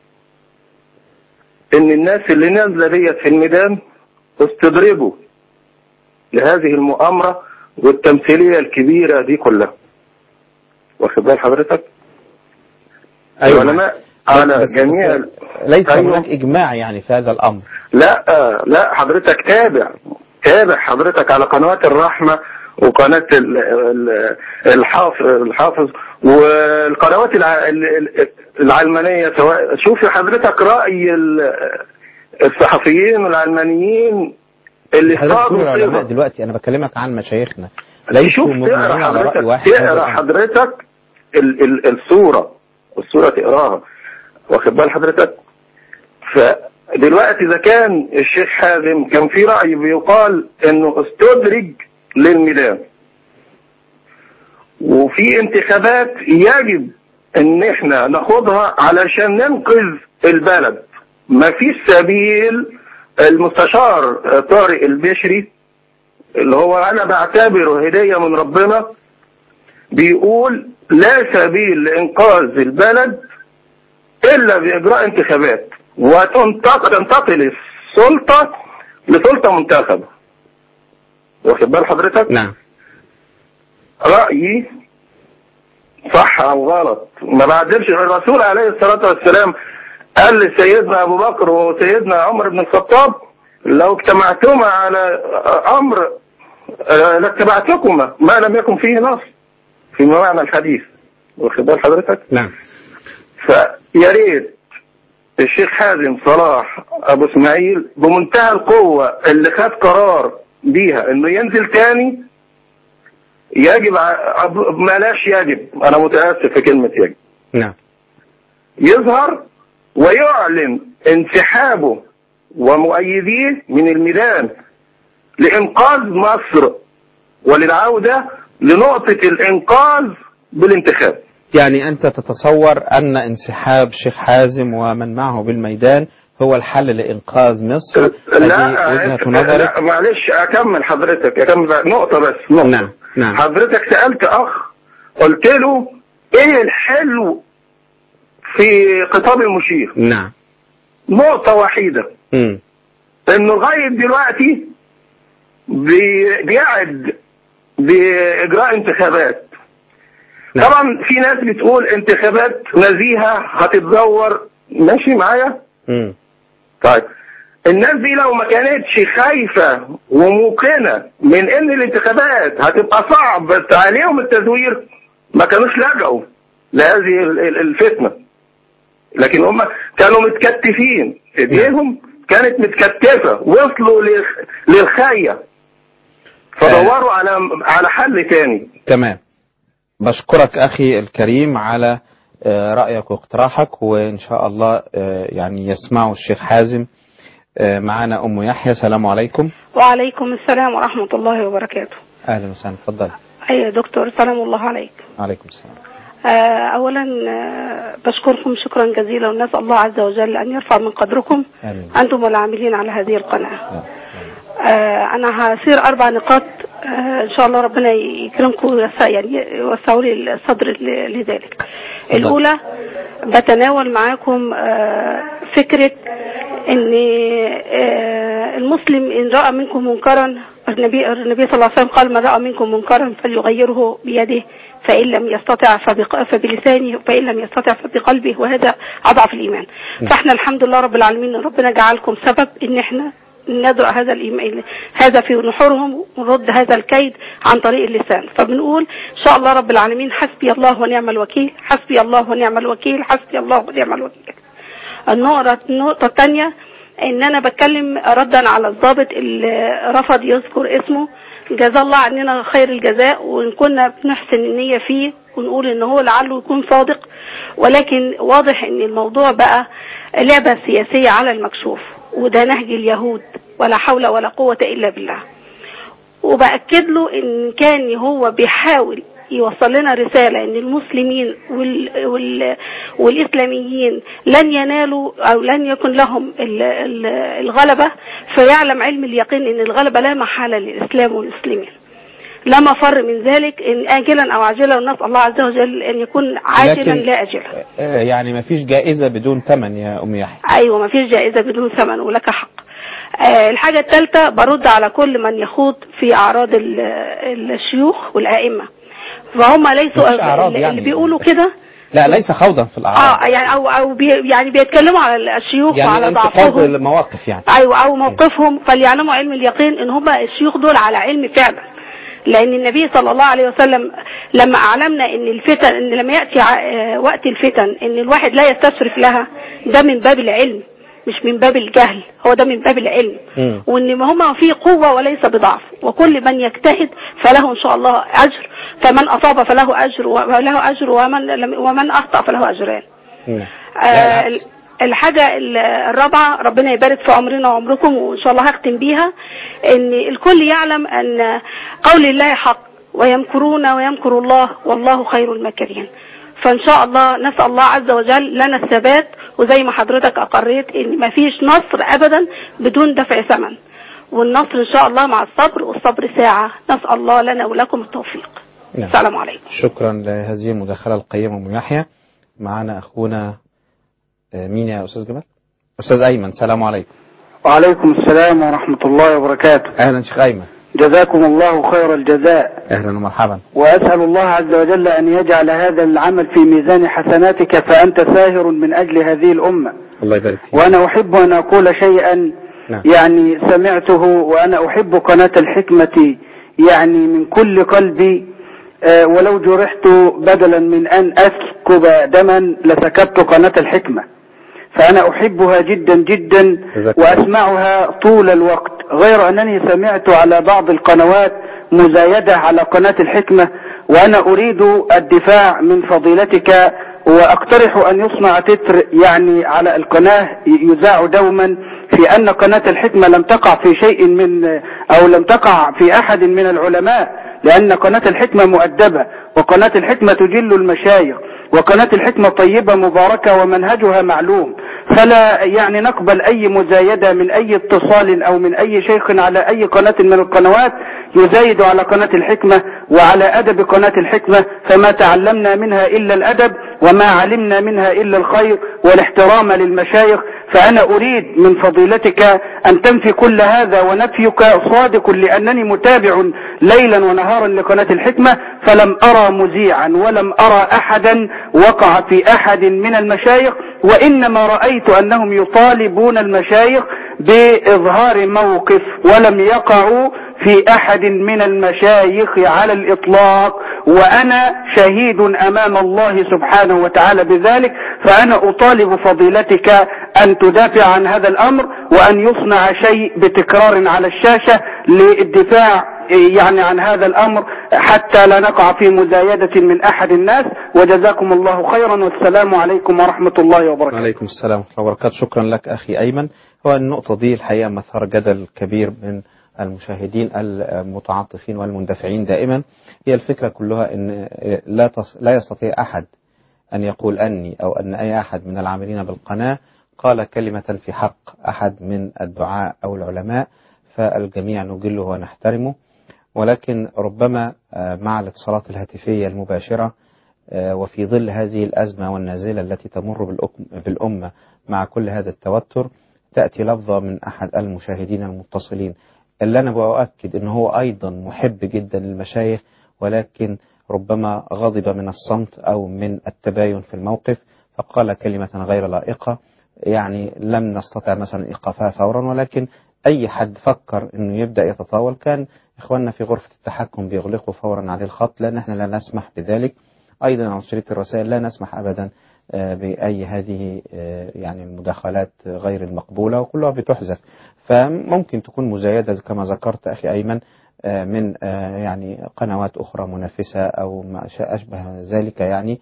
ان الناس اللي نازله ديت في الميدان استدرجوا لهذه المؤامرة والتمثيلية الكبيرة دي كلها. واخد بال حضرتك؟ أيوة. العلماء على جميع ليس هناك إجماع يعني في هذا الأمر. لا حضرتك تابع حضرتك على قنوات الرحمة وقناة الحافظ والقنوات العلمانية، سواء شوفي حضرتك رأي الصحفيين والعلمانيين اللي صاروا العلماء دلوقتي. أنا بكلمك عن مشايخنا ليسوا مجمعين على رأي واحد. تقرأ حضرتك الصورة تقراها، واخد بال حضرتك؟ فدلوقتي إذا كان الشيخ حازم كان في رأي بيقال إنه استدرج للميدان، وفي انتخابات يجب إن إحنا ناخدها علشان ننقذ البلد، ما فيش سبيل. المستشار طارق البشري اللي هو أنا بعتبره هدية من ربنا بيقول لا سبيل لإنقاذ البلد إلا بإجراء انتخابات، وتنتقل السلطة لسلطة منتخبة. واخد بال حضرتك؟ نعم. رأيي صح أو غلط ما بعدلش. الرسول عليه الصلاة والسلام قال لسيدنا أبو بكر وسيدنا عمر بن الخطاب لو اجتمعتما على أمر لاتبعتكما ما لم يكن فيه نص، في معنى الحديث. واخد بال حضرتك؟ نعم. فيا ريت الشيخ حازم صلاح أبو إسماعيل بمنتهى القوة اللي خد قرار بيها إنه ينزل تاني، يجب بلاش يجب، أنا متأسف في كلمة يجب. نعم. يظهر ويعلن انسحابه ومؤيديه من الميدان لإنقاذ مصر وللعودة لنقطة الإنقاذ بالانتخاب. يعني أنت تتصور أن انسحاب شيخ حازم ومن معه بالميدان هو الحل لإنقاذ مصر؟ لا لا معلش أكمل حضرتك، أكمل نقطة بس نقطة. نعم. حضرتك سألت أخ قلت له إيه الحلو في خطاب المشير؟ نعم. نقطة وحيدة. إنه لغاية دلوقتي بيعد بإجراء انتخابات. نعم. طبعا في ناس بتقول انتخابات نزيهة هتتزور، ماشي معايا؟ طيب الناس دي لو ما كانتش خايفة وموقنة من ان الانتخابات هتبقى صعب عليهم التزوير ما كانوش لجأوا لهذه الفتنة، لكن هم كانوا متكتفين، ايديهم كانت متكتفة، وصلوا للخاية فدوروا على حل تاني. تمام. بشكرك أخي الكريم على رأيك واقتراحك، وإن شاء الله يعني يسمعه الشيخ حازم. معنا أم يحيى. السلام عليكم. وعليكم السلام ورحمة الله وبركاته. أهلا وسهلا. تفضل. أيوة دكتور، سلام الله عليك. عليكم السلام. أولا بشكركم شكرا جزيلا، ونسأل الله عز وجل أن يرفع من قدركم أنتم والعاملين على هذه القناة. أنا هسير 4 نقاط إن شاء الله، ربنا يكرمكم يعني يوسعوا لي الصدر لذلك. الأولى بتناول معاكم فكرة أن المسلم إن رأى منكم منكرا، النبي صلى الله عليه وسلم قال: من رأى منكم منكرا فليغيره بيده، فإن لم يستطع فبلسانه، فإن لم يستطع فبقلبه، وهذا أضعف الإيمان. فإحنا الحمد لله رب العالمين ربنا جعلكم سبب إن إحنا ندرأ هذا الإيمان، هذا في نحورهم، ونرد هذا الكيد عن طريق اللسان. فبنقول إن شاء الله رب العالمين حسبي الله ونعم الوكيل، حسبي الله ونعم الوكيل، حسبي الله ونعم الوكيل. النقطة الثانية إن أنا بتكلم ردا على الضابط اللي رفض يذكر اسمه، جزا الله عننا خير الجزاء، وإن كنا بنحسن النية فيه ونقول إن هو لعله يكون صادق، ولكن واضح إن الموضوع بقى لعبة سياسية على المكشوف، وده نهج اليهود، ولا حول ولا قوة إلا بالله. وبأكد له إن كان هو بيحاول يوصل لنا رسالة إن المسلمين والإسلاميين لن ينالوا أو لن يكن لهم الغلبة، فيعلم علم اليقين إن الغلبة لا محالة للإسلام والمسلمين، لا مفر من ذلك، إن آجلا أو عاجلا، ونسأل الله عز وجل أن يكون عاجلا لا أجلا. يعني ما فيش جائزة بدون ثمن يا أم يحيى. أيوة، ما فيش جائزة بدون ثمن، ولك حق. الحاجة الثالثة برد على كل من يخوض في أعراض الشيوخ والآئمة، فهم ليسوا اللي يعني بيقولوا كده، لا ليس خوضا في الأعراض، يعني أو يعني بيتكلموا على الشيوخ يعني وعلى ضعفهم، المواقف يعني، أيوة، أو موقفهم، فليعلموا علم اليقين إن هم الشيوخ دول على علم فعلا. لأن النبي صلى الله عليه وسلم لما أعلمنا إن الفتن، إن لما يأتي وقت الفتن إن الواحد لا يستشرف لها، ده من باب العلم مش من باب الجهل، هو ده من باب العلم، وإن هم فيه قوة وليس بضعف، وكل من يجتهد فله إن شاء الله أجر، فمن أصاب فله أجر ومن أخطأ فله أجران. الحاجة الرابعة ربنا يبارك في عمرنا وعمركم، وإن شاء الله هختم بيها، إن الكل يعلم أن قول الله حق، ويمكرون ويمكر الله والله خير الماكرين. فإن شاء الله نسأل الله عز وجل لنا الثبات، وزي ما حضرتك أقريت إن ما فيش نصر أبدا بدون دفع ثمن، والنصر إن شاء الله مع الصبر، والصبر ساعة. نسأل الله لنا ولكم التوفيق. السلام عليكم. شكرا لهذه المداخلة القيمة أم يحيى. معنا أخونا مين يا أستاذ جمال؟ أستاذ أيمن، السلام عليكم. وعليكم السلام ورحمة الله وبركاته. أهلا شيخ أيمن. جزاكم الله خير الجزاء. أهلا ومرحبا. وأسأل الله عز وجل أن يجعل هذا العمل في ميزان حسناتك، فأنت ساهر من أجل هذه الأمة. الله يبارك فيك. وأنا أحب أن أقول شيئا يعني سمعته، وأنا أحب قناة الحكمة يعني من كل قلبي، ولو جرحت بدلا من أن أسكب دما لسكبت قناة الحكمة، فأنا أحبها جدا جدا وأسمعها طول الوقت، غير أنني سمعت على بعض القنوات مزايدة على قناة الحكمة، وأنا أريد الدفاع من فضيلتك، وأقترح أن يصنع تتر يعني على القناة يذاع دوما في أن قناة الحكمة لم تقع في شيء من أو لم تقع في أحد من العلماء، لأن قناة الحكمة مؤدبة، وقناة الحكمة تجل المشايخ، وقناة الحكمة طيبة مباركة ومنهجها معلوم، فلا يعني نقبل أي مزايدة من أي اتصال أو من أي شيخ على أي قناة من القنوات يزايد على قناة الحكمة وعلى أدب قناة الحكمة، فما تعلمنا منها إلا الأدب، وما علمنا منها إلا الخير والاحترام للمشايخ. فأنا أريد من فضيلتك أن تنفي كل هذا، ونفيك صادق، لأنني متابع ليلا ونهارا لقناة الحكمة، فلم أرى مذيعا ولم أرى أحدا وقع في أحد من المشايخ، وإنما رأيت أنهم يطالبون المشايخ بإظهار موقف، ولم يقعوا في أحد من المشايخ على الإطلاق، وأنا شهيد أمام الله سبحانه وتعالى بذلك. فأنا أطالب فضيلتك أن تدافع عن هذا الأمر، وأن يصنع شيء بتكرار على الشاشة للدفاع يعني عن هذا الأمر، حتى لا نقع في مزايدة من أحد الناس. وجزاكم الله خيرا، والسلام عليكم ورحمة الله وبركاته. وعليكم السلام ورحمة الله وبركاته. شكرا لك أخي أيمن. هو النقطة دي الحقيقة مثار جدل كبير من المشاهدين المتعاطفين والمندفعين دائما. هي الفكرة كلها أن لا يستطيع أحد أن يقول أني أو أن أي أحد من العاملين بالقناة قال كلمة في حق أحد من الدعاء أو العلماء، فالجميع نجله ونحترمه. ولكن ربما مع الاتصالات الهاتفية المباشرة وفي ظل هذه الأزمة والنازلة التي تمر بالأمة مع كل هذا التوتر، تأتي لفظة من أحد المشاهدين المتصلين اللي أنا بأؤكد أنه هو أيضا محب جدا للمشايخ، ولكن ربما غضب من الصمت أو من التباين في الموقف فقال كلمة غير لائقة، يعني لم نستطع مثلا إيقافها فورا، ولكن أي حد فكر أنه يبدأ يتطاول كان إخواننا في غرفة التحكم بيغلقوا فورا عليه الخط، لأن احنا لا نسمح بذلك. أيضا على شريط الرسائل لا نسمح أبدا بأي هذه يعني المداخلات غير المقبولة، وكلها بتحذف. فممكن تكون مزايدة كما ذكرت أخي أيمن من يعني قنوات أخرى منافسة أو ما أشبه ذلك.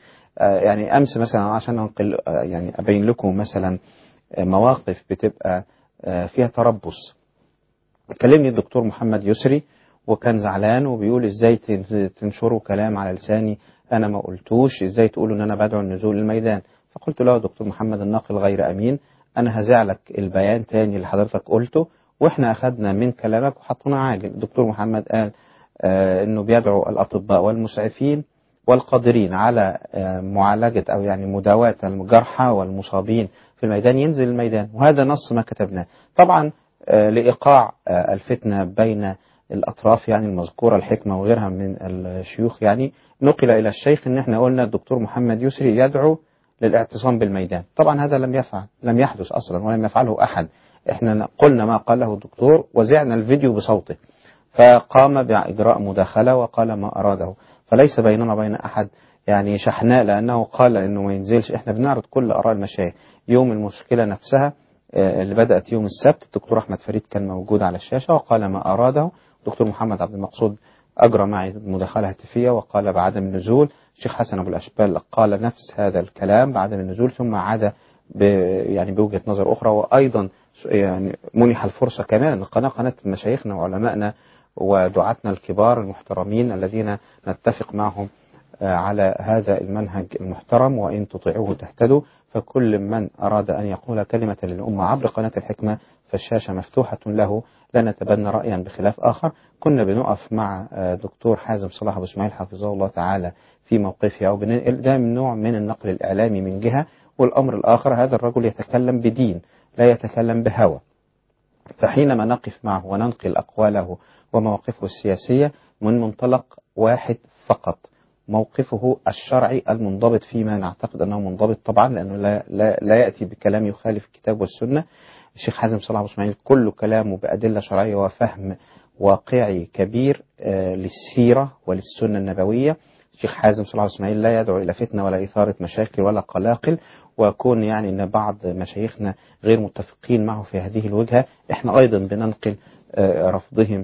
يعني أمس مثلا عشان أنقل يعني أبين لكم مثلا مواقف بتبقى فيها تربص. كلمني الدكتور محمد يسري وكان زعلان وبيقول ازاي تنشروا كلام على لساني انا ما قلتوش، ازاي تقولوا ان انا بدعو النزول للميدان. فقلت له يا دكتور محمد الناقل غير امين، انا هزع لك البيان تاني اللي حضرتك قلته، واحنا اخذنا من كلامك وحطينا عاجل. الدكتور محمد قال انه بيدعو الاطباء والمسعفين والقادرين على معالجة او يعني مداواة الجرحى والمصابين في الميدان ينزل الميدان، وهذا نص ما كتبناه. طبعا لإيقاع الفتنة بين الأطراف يعني المذكورة الحكمة وغيرها من الشيوخ، يعني نقل إلى الشيخ إن احنا قلنا الدكتور محمد يسري يدعو للاعتصام بالميدان. طبعا هذا لم يحدث أصلا ولم يفعله أحد. احنا قلنا ما قاله الدكتور وزعنا الفيديو بصوته، فقام بإجراء مداخلة وقال ما أراده. فليس بيننا وبين أحد يعني شحناء لأنه قال إنه ما ينزلش. احنا بنعرض كل آراء المشايخ. يوم المشكلة نفسها اللي بدأت يوم السبت الدكتور أحمد فريد كان موجود على الشاشة وقال ما أراده. الدكتور محمد عبد المقصود أجرى معي مداخلة هاتفية وقال بعدم النزول. الشيخ حسن أبو الأشبال قال نفس هذا الكلام بعدم النزول، ثم عاد يعني بوجهة نظر أخرى. وأيضا يعني منح الفرصة كمان أن قناة مشايخنا وعلمائنا ودعاتنا الكبار المحترمين الذين نتفق معهم على هذا المنهج المحترم، وإن تطيعوه تهتدوا. فكل من أراد أن يقول كلمة للأمة عبر قناة الحكمة فالشاشة مفتوحة له، لا نتبنى رأيا بخلاف آخر. كنا بنقف مع دكتور حازم صلاح أبو اسماعيل حفظه الله تعالى في موقفه، أو ده من نوع من النقل الإعلامي من جهة، والأمر الآخر هذا الرجل يتكلم بدين لا يتكلم بهوى. فحينما نقف معه وننقل أقواله ومواقفه السياسية من منطلق واحد فقط، موقفه الشرعي المنضبط فيما نعتقد أنه منضبط طبعا، لأنه لا يأتي بكلام يخالف الكتاب والسنة. الشيخ حازم صلاح أبو اسماعيل كل كلامه بأدلة شرعية وفهم واقعي كبير للسيرة وللسنة النبوية. الشيخ حازم صلاح أبو اسماعيل لا يدعو إلى فتنة ولا إثارة مشاكل ولا قلاقل، وكون يعني أن بعض مشايخنا غير متفقين معه في هذه الوجهة، احنا أيضا بننقل رفضهم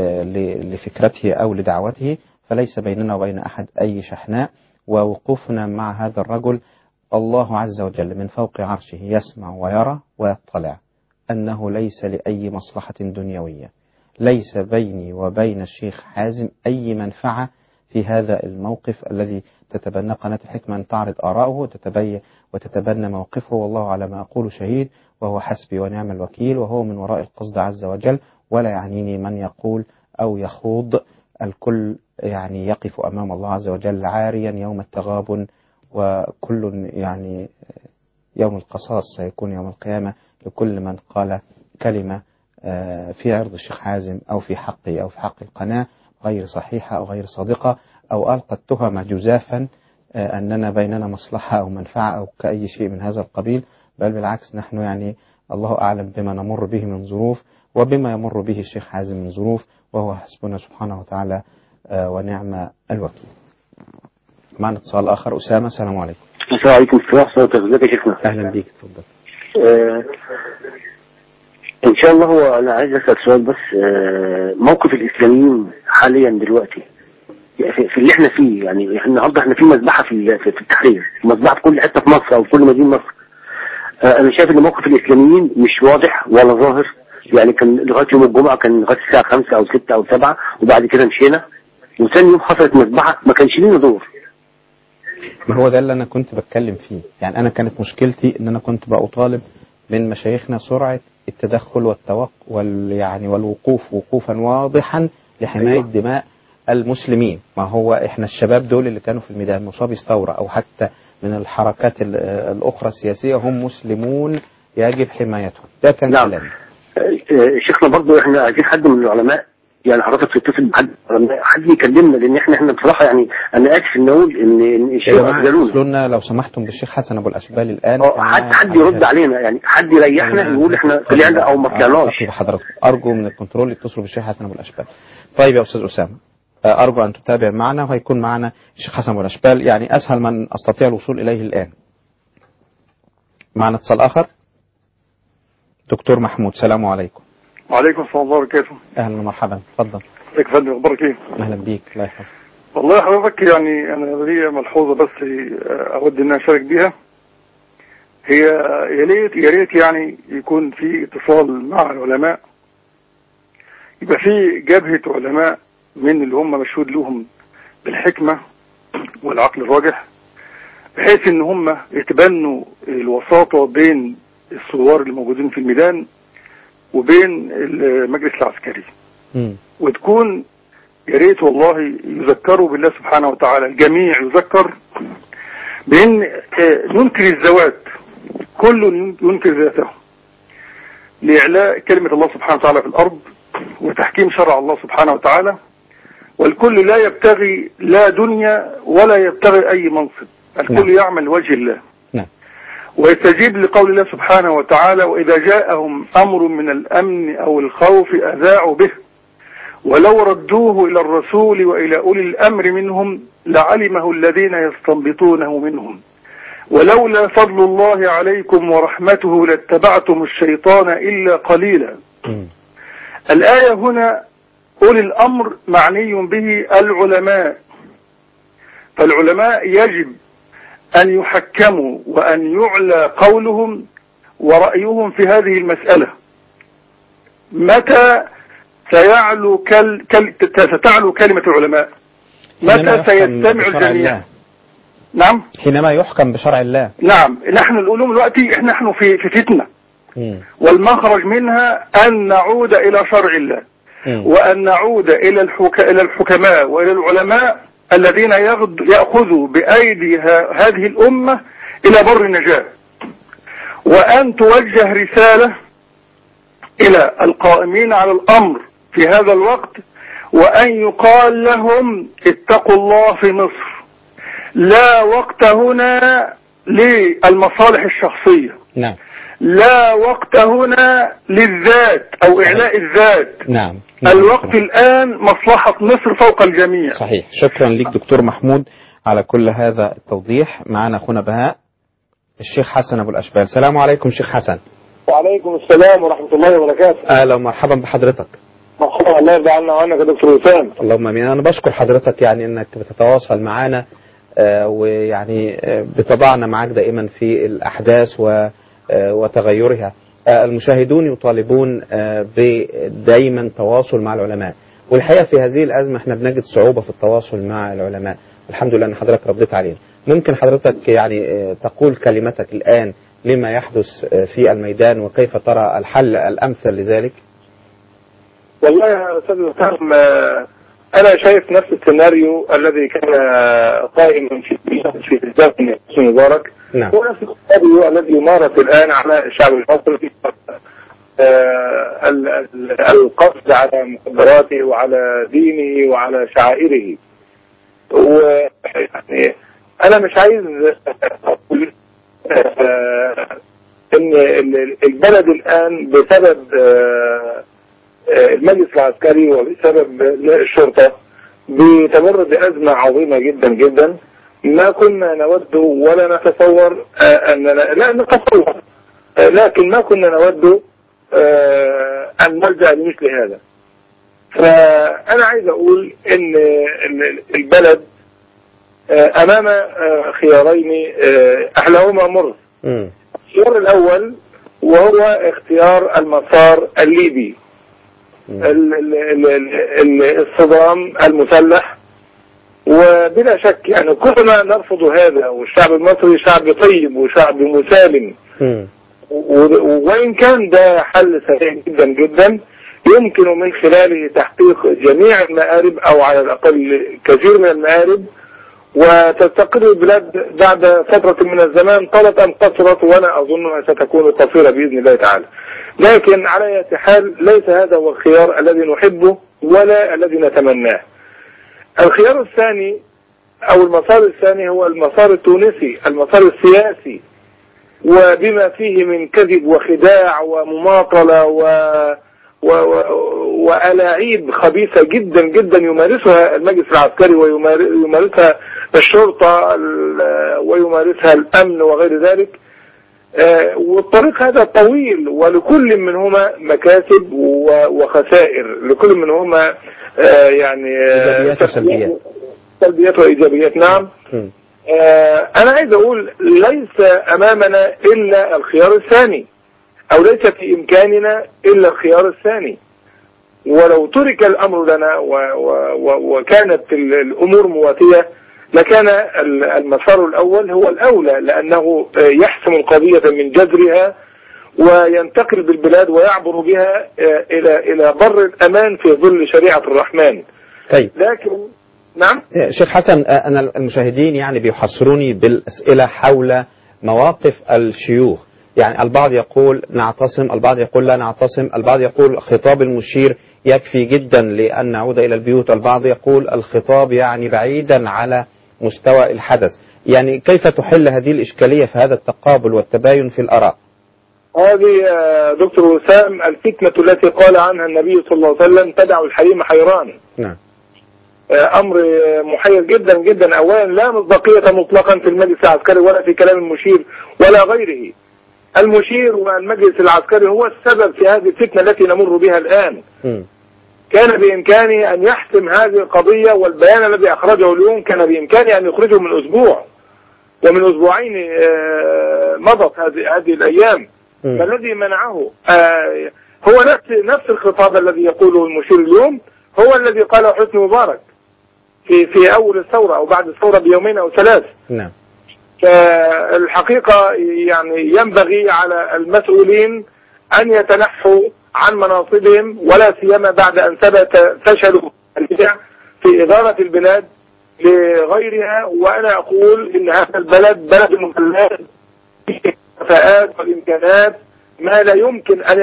لفكرته أو لدعوته. فليس بيننا وبين أحد أي شحناء، ووقوفنا مع هذا الرجل الله عز وجل من فوق عرشه يسمع ويرى ويطلع أنه ليس لأي مصلحة دنيوية، ليس بيني وبين الشيخ حازم أي منفعة في هذا الموقف الذي تتبنى قناة الحكمة أن تعرض آراءه وتتبنى موقفه. والله على ما أقول شهيد، وهو حسبي ونعم الوكيل، وهو من وراء القصد عز وجل، ولا يعنيني من يقول أو يخوض. الكل يعني يقف أمام الله عز وجل عاريا يوم التغابن، وكل يعني يوم القصاص سيكون يوم القيامة لكل من قال كلمة في عرض الشيخ حازم أو في حقي أو في حق القناة غير صحيحة أو غير صادقة، أو ألقى التهم جزافا أننا بيننا مصلحة أو منفعة أو كأي شيء من هذا القبيل. بل بالعكس، نحن يعني الله أعلم بما نمر به من ظروف وبما يمر به الشيخ حازم من ظروف، وهو حسبنا سبحانه وتعالى ونعم الوكيل. معنا اتصال آخر. أسامة، السلام عليكم. السلام عليكم ورحمة الله وبركاته. يا شيخنا أهلا بيك، تفضل. إن شاء الله. هو أنا عايز أسأل سؤال بس. موقف الإسلاميين حاليا دلوقتي في اللي احنا فيه، يعني النهارده احنا في مذبحة في التحرير، مذبحة في كل حتة في مصر أو في كل مدينة مصر. أنا شايف إن موقف الإسلاميين مش واضح ولا ظاهر. يعني كان لغاية يوم الجمعة كان لغاية الساعة 5 أو 6 أو 7، وبعد كده مشينا، وثاني يوم حصلت مذبحة ما كانش لنا دور. ما هو ده اللي أنا كنت بتكلم فيه. يعني أنا كانت مشكلتي إن أنا كنت بطالب من مشايخنا سرعة التدخل يعني والوقوف وقوفا واضحا لحماية دماء المسلمين. ما هو إحنا الشباب دول اللي كانوا في الميدان مصابي الثورة أو حتى من الحركات الأخرى السياسية هم مسلمون يجب حمايتهم. ده كان كلامي. شيخنا برضو احنا عايزين حد من العلماء، يعني حضرتك تتصل بحد حد يكلمنا، لان احنا بصراحه يعني انا انا اسف ان اقول ان الشيخ اخذلونا. لو سمحتم بالشيخ حسن ابو الاشبال الان حد يرد علينا، يعني حد يريحنا يقول احنا طلعنا او ما طلعناش. حضرتك ارجو من الكنترول يتصلوا بالشيخ حسن ابو الاشبال. طيب يا استاذ اسامه، ارجو ان تتابع معنا، وهيكون معنا الشيخ حسن ابو الاشبال، يعني اسهل من استطيع الوصول اليه الان. معنا اتصال اخر. دكتور محمود، السلام عليكم. وعليكم السلام ورحمه الله وبركاته. اهلا ومرحبا، اتفضل. ازيك يا فندم، اخبارك ايه؟ اهلا بيك، الله يحفظك. والله حضرتك يعني انا ليا ملحوظه بس اود ان اشارك بيها. هي يا ريت يعني يكون في اتصال مع العلماء، يبقى في جبهه علماء من اللي هم مشهود لهم بالحكمه والعقل الراجح، بحيث ان هم يتبنوا الوساطه بين الثوار اللي موجودين في الميدان وبين المجلس العسكري، وتكون يا ريت والله يذكروا بالله سبحانه وتعالى، الجميع يذكر بأن ننكر الذوات، كل ينكر ذاته لإعلاء كلمة الله سبحانه وتعالى في الأرض وتحكيم شرع الله سبحانه وتعالى، والكل لا يبتغي لا دنيا ولا يبتغي أي منصب، الكل يعمل وجه الله ويستجيب لقول الله سبحانه وتعالى: وإذا جاءهم أمر من الأمن أو الخوف أذاعوا به ولو ردوه إلى الرسول وإلى أولي الأمر منهم لعلمه الذين يستنبطونه منهم ولولا فضل الله عليكم ورحمته لاتبعتم الشيطان إلا قليلا. الآية هنا أولي الأمر معني به العلماء، فالعلماء يجب أن يحكموا وأن يعلى قولهم ورأيهم في هذه المسألة. متى ستعلو كلمة العلماء؟ متى سيستمع الجميع؟ نعم، حينما يحكم بشرع الله. نعم، نحن العلوم دلوقتي نحن في فتنة، والمخرج منها أن نعود إلى شرع الله، وأن نعود إلى الحكماء وإلى العلماء الذين يأخذوا بأيدي هذه الأمة إلى بر النجاة، وأن توجه رسالة إلى القائمين على الأمر في هذا الوقت، وأن يقال لهم اتقوا الله في مصر، لا وقت هنا للمصالح الشخصية، نعم، لا وقت هنا للذات أو إعلاء الذات، نعم. الوقت الآن مصلحة مصر فوق الجميع. صحيح. شكرا لك دكتور محمود على كل هذا التوضيح. معنا أخونا بهاء الشيخ حسن أبو الأشبال. السلام عليكم شيخ حسن. وعليكم السلام ورحمة الله وبركاته. أهلا ومرحبا بحضرتك. مرحبا، الله يرضى عنا وعنك يا دكتور وسام. اللهم امين. انا بشكر حضرتك يعني انك بتتواصل معنا ويعني بتضعنا معك دائما في الاحداث وتغيرها. المشاهدون يطالبون بدايما تواصل مع العلماء، والحقيقه في هذه الازمه احنا بنجد صعوبه في التواصل مع العلماء. الحمد لله ان حضرتك رديت علينا. ممكن حضرتك يعني تقول كلمتك الان لما يحدث في الميدان وكيف ترى الحل الامثل لذلك؟ والله يا أستاذ وسام، أنا شايف نفس السيناريو الذي كان قائما في الزمن حسني مبارك، نعم. هو نفس السيناريو الذي يمارس الآن على الشعب المصري، القصد على مقدراته وعلى دينه وعلى شعائره. ويعني أنا مش عايز أقول إن البلد الآن بسبب المجلس العسكري وبسبب الشرطة بتمر بأزمة عظيمة جدا جدا، ما كنا نود ولا نتصور أننا لا نتصور، لكن ما كنا نود أن نرجع لمثل هذا. فأنا عايز أقول إن البلد أمام خيارين أحلاهما مر. الخيار الأول وهو اختيار المسار الليبي، الصدام المسلح، وبلا شك يعني كلنا نرفض هذا، والشعب المصري شعب طيب وشعب مسالم، وإن كان ده حل سهل جدا جدا يمكن من خلاله تحقيق جميع المآرب أو على الأقل كثير من المآرب، وتستقر البلاد بعد فترة من الزمان طالت أم قصرت، وأنا أظنها ستكون قصيرة بإذن الله تعالى. لكن على أي حال ليس هذا هو الخيار الذي نحبه ولا الذي نتمناه. الخيار الثاني أو المسار الثاني هو المسار التونسي، المسار السياسي، وبما فيه من كذب وخداع ومماطلة وألاعيب خبيثة جدا جدا يمارسها المجلس العسكري ويمارسها الشرطة ويمارسها الأمن وغير ذلك. والطريق هذا طويل، ولكل منهما مكاسب وخسائر، لكل منهما يعني سلبيات وإيجابيات. نعم. أنا عايز أقول ليس أمامنا إلا الخيار الثاني، أو ليس في إمكاننا إلا الخيار الثاني. ولو ترك الأمر لنا وكانت الأمور مواتية لكان المسار الأول هو الأولى، لأنه يحسم القضية من جذرها وينتقل بالبلاد ويعبر بها إلى بر الأمان في ظل شريعة الرحمن. طيب. لكن نعم شيخ حسن، أنا المشاهدين يعني بيحصروني بالأسئلة حول مواقف الشيوخ. يعني البعض يقول نعتصم، البعض يقول لا نعتصم، البعض يقول خطاب المشير يكفي جدا لأن نعود إلى البيوت، البعض يقول الخطاب يعني بعيدا على مستوى الحدث. يعني كيف تحل هذه الإشكالية في هذا التقابل والتباين في الآراء؟ هذه دكتور وسام الفتنة التي قال عنها النبي صلى الله عليه وسلم تدع الحريم حيران. نعم. أمر محير جدا جدا. أولا لا مصداقية مطلقا في المجلس العسكري ولا في كلام المشير ولا غيره. المشير والمجلس العسكري هو السبب في هذه الفتنة التي نمر بها الآن. كان بإمكانه أن يحسم هذه القضية، والبيان الذي أخرجه اليوم كان بإمكانه أن يخرجه من أسبوع ومن أسبوعين مضت هذه الأيام. ما الذي منعه؟ هو نفس الخطاب الذي يقوله المشير اليوم هو الذي قاله حسني مبارك في أول الثورة أو بعد الثورة بيومين أو ثلاث. نعم. فالحقيقة يعني ينبغي على المسؤولين أن يتنحوا عن مناصبهم، ولا سيما بعد أن ثبت فشل البدع في إدارة البلاد لغيرها. وأنا أقول إن هذا البلد بلد ممتلئ بالكفاءات والإمكانات ما لا يمكن أن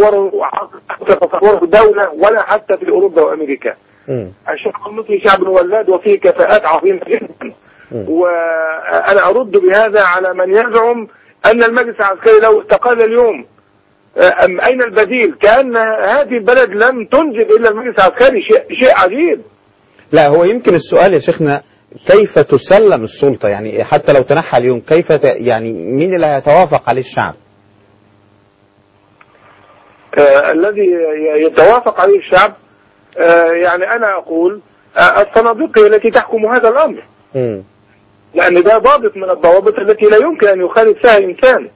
تتصوره دولة ولا حتى في أوروبا وأمريكا. الشعب المصري شعب ولاد وفيه كفاءات عظيمة جدا. وأنا أرد بهذا على من يزعم أن المجلس العسكري لو استقال اليوم أين البديل؟ كأن هذه البلد لم تنجب إلا المجلس العسكري. شيء عجيب. لا، هو يمكن السؤال يا شيخنا كيف تسلم السلطة؟ يعني حتى لو تنحى اليوم كيف يعني مين اللي هيتوافق عليه الشعب؟ الذي يتوافق عليه الشعب يعني أنا أقول الصناديق التي تحكم هذا الأمر. لأن ده ضابط من الضوابط التي لا يمكن أن يخالف فيها إنسان.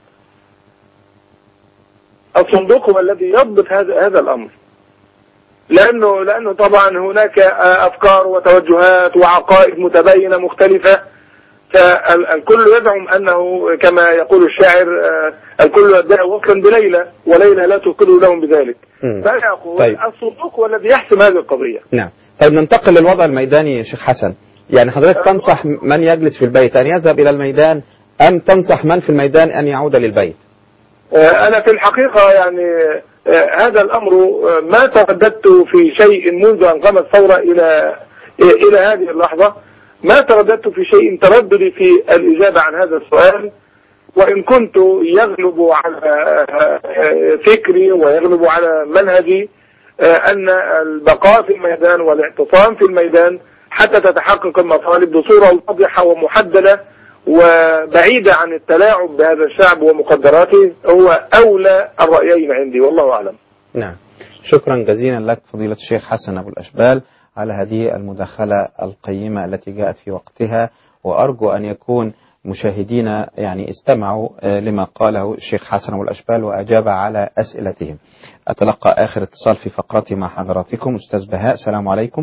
الصندوق هو الذي يضبط هذا الأمر، لأنه طبعا هناك أفكار وتوجهات وعقائد متباينة مختلفة، فالكل يزعم أنه كما يقول الشاعر الكل يدعي وصلا بليلى وليلى لا تقر لهم بذلك. فأنا أقول طيب. الصندوق هو الذي يحسم هذه القضية. نعم. طيب ننتقل للوضع الميداني يا شيخ حسن. يعني حضرتك تنصح من يجلس في البيت أن يذهب إلى الميدان أم تنصح من في الميدان أن يعود للبيت؟ أنا في الحقيقة يعني هذا الأمر ما ترددت في شيء منذ أن قامت الثورة إلى هذه اللحظة. ما ترددت في شيء ترددي في الإجابة عن هذا السؤال، وإن كنت يغلب على فكري ويغلب على منهجي أن البقاء في الميدان والاعتصام في الميدان حتى تتحقق المطالب بصورة واضحة ومحددة وبعيدة عن التلاعب بهذا الشعب ومقدراته هو أولى الرأيين عندي، والله أعلم. نعم. شكرا جزيلا لك فضيلة الشيخ حسن أبو الأشبال على هذه المداخلة القيمة التي جاءت في وقتها، وأرجو أن يكون مشاهدينا يعني استمعوا لما قاله الشيخ حسن أبو الأشبال وأجاب على أسئلتهم. أتلقى آخر اتصال في فقرتي مع حضراتكم. أستاذ بهاء، السلام عليكم.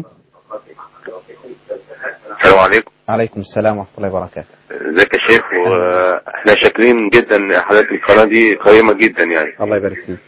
السلام عليكم. عليكم السلام ورحمة الله وبركاته. ازيك يا شيخ؟ واحنا شاكرين جدا حضرتك، القناة دي قيمة جدا يعني. الله يبارك فيك.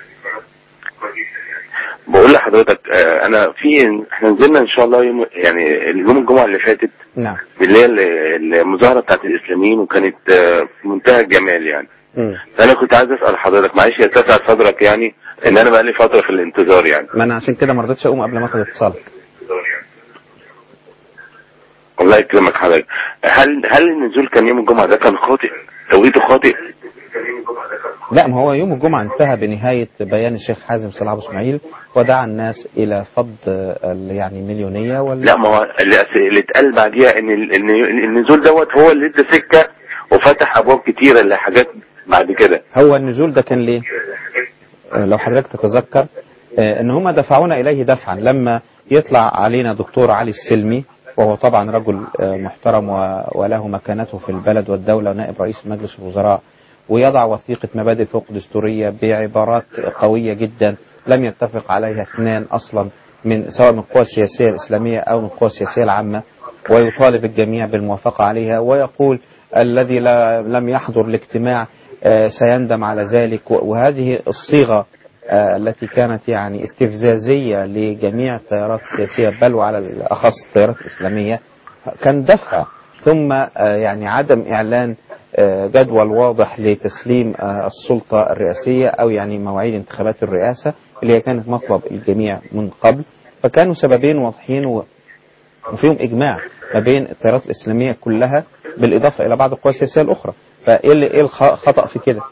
بقول لحضرتك احنا نزلنا ان شاء الله يعني يوم الجمعة اللي فاتت. نعم. اللي هي المظاهرة بتاعت الاسلاميين، وكانت في منتهى الجمال يعني. فانا كنت عايز اسال حضرتك، معلش يتسع صدرك يعني، ان انا بقالي فترة في الانتظار يعني. ما انا عشان كده ما رضيتش اقوم قبل ما اخد اتصالك. الله يكرمك حضرتك. هل النزول كان يوم الجمعة ده كان خاطئ؟ توقيته خاطئ؟ لا، ما هو يوم الجمعة انتهى بنهاية بيان الشيخ حازم صلاح أبو إسماعيل ودعا الناس إلى فض يعني مليونية لا، ما هو اللي اتقال بعديها ان النزول دوت هو اللي ادى سكة وفتح ابواب كتيرة لحاجات بعد كده. هو النزول ده كان ليه؟ لو حضرتك تتذكر ان هم دفعونا اليه دفعا لما يطلع علينا دكتور علي السلمي، وهو طبعا رجل محترم وله مكانته في البلد والدولة ونائب رئيس مجلس الوزراء، ويضع وثيقة مبادئ فوق دستورية بعبارات قوية جدا لم يتفق عليها اثنان أصلا سواء من القوى السياسية الإسلامية أو من القوى السياسية العامة، ويطالب الجميع بالموافقة عليها، ويقول الذي لم يحضر الاجتماع سيندم على ذلك. وهذه الصيغة التي كانت يعني استفزازية لجميع التيارات السياسية بل وعلى الأخص التيارات الإسلامية كان دفع، ثم يعني عدم إعلان جدول واضح لتسليم السلطة الرئاسية أو يعني مواعيد انتخابات الرئاسة اللي هي كانت مطلب الجميع من قبل. فكانوا سببين واضحين وفيهم إجماع ما بين التيارات الإسلامية كلها بالإضافة إلى بعض القوى السياسية الأخرى. فإيه الخطأ في كده؟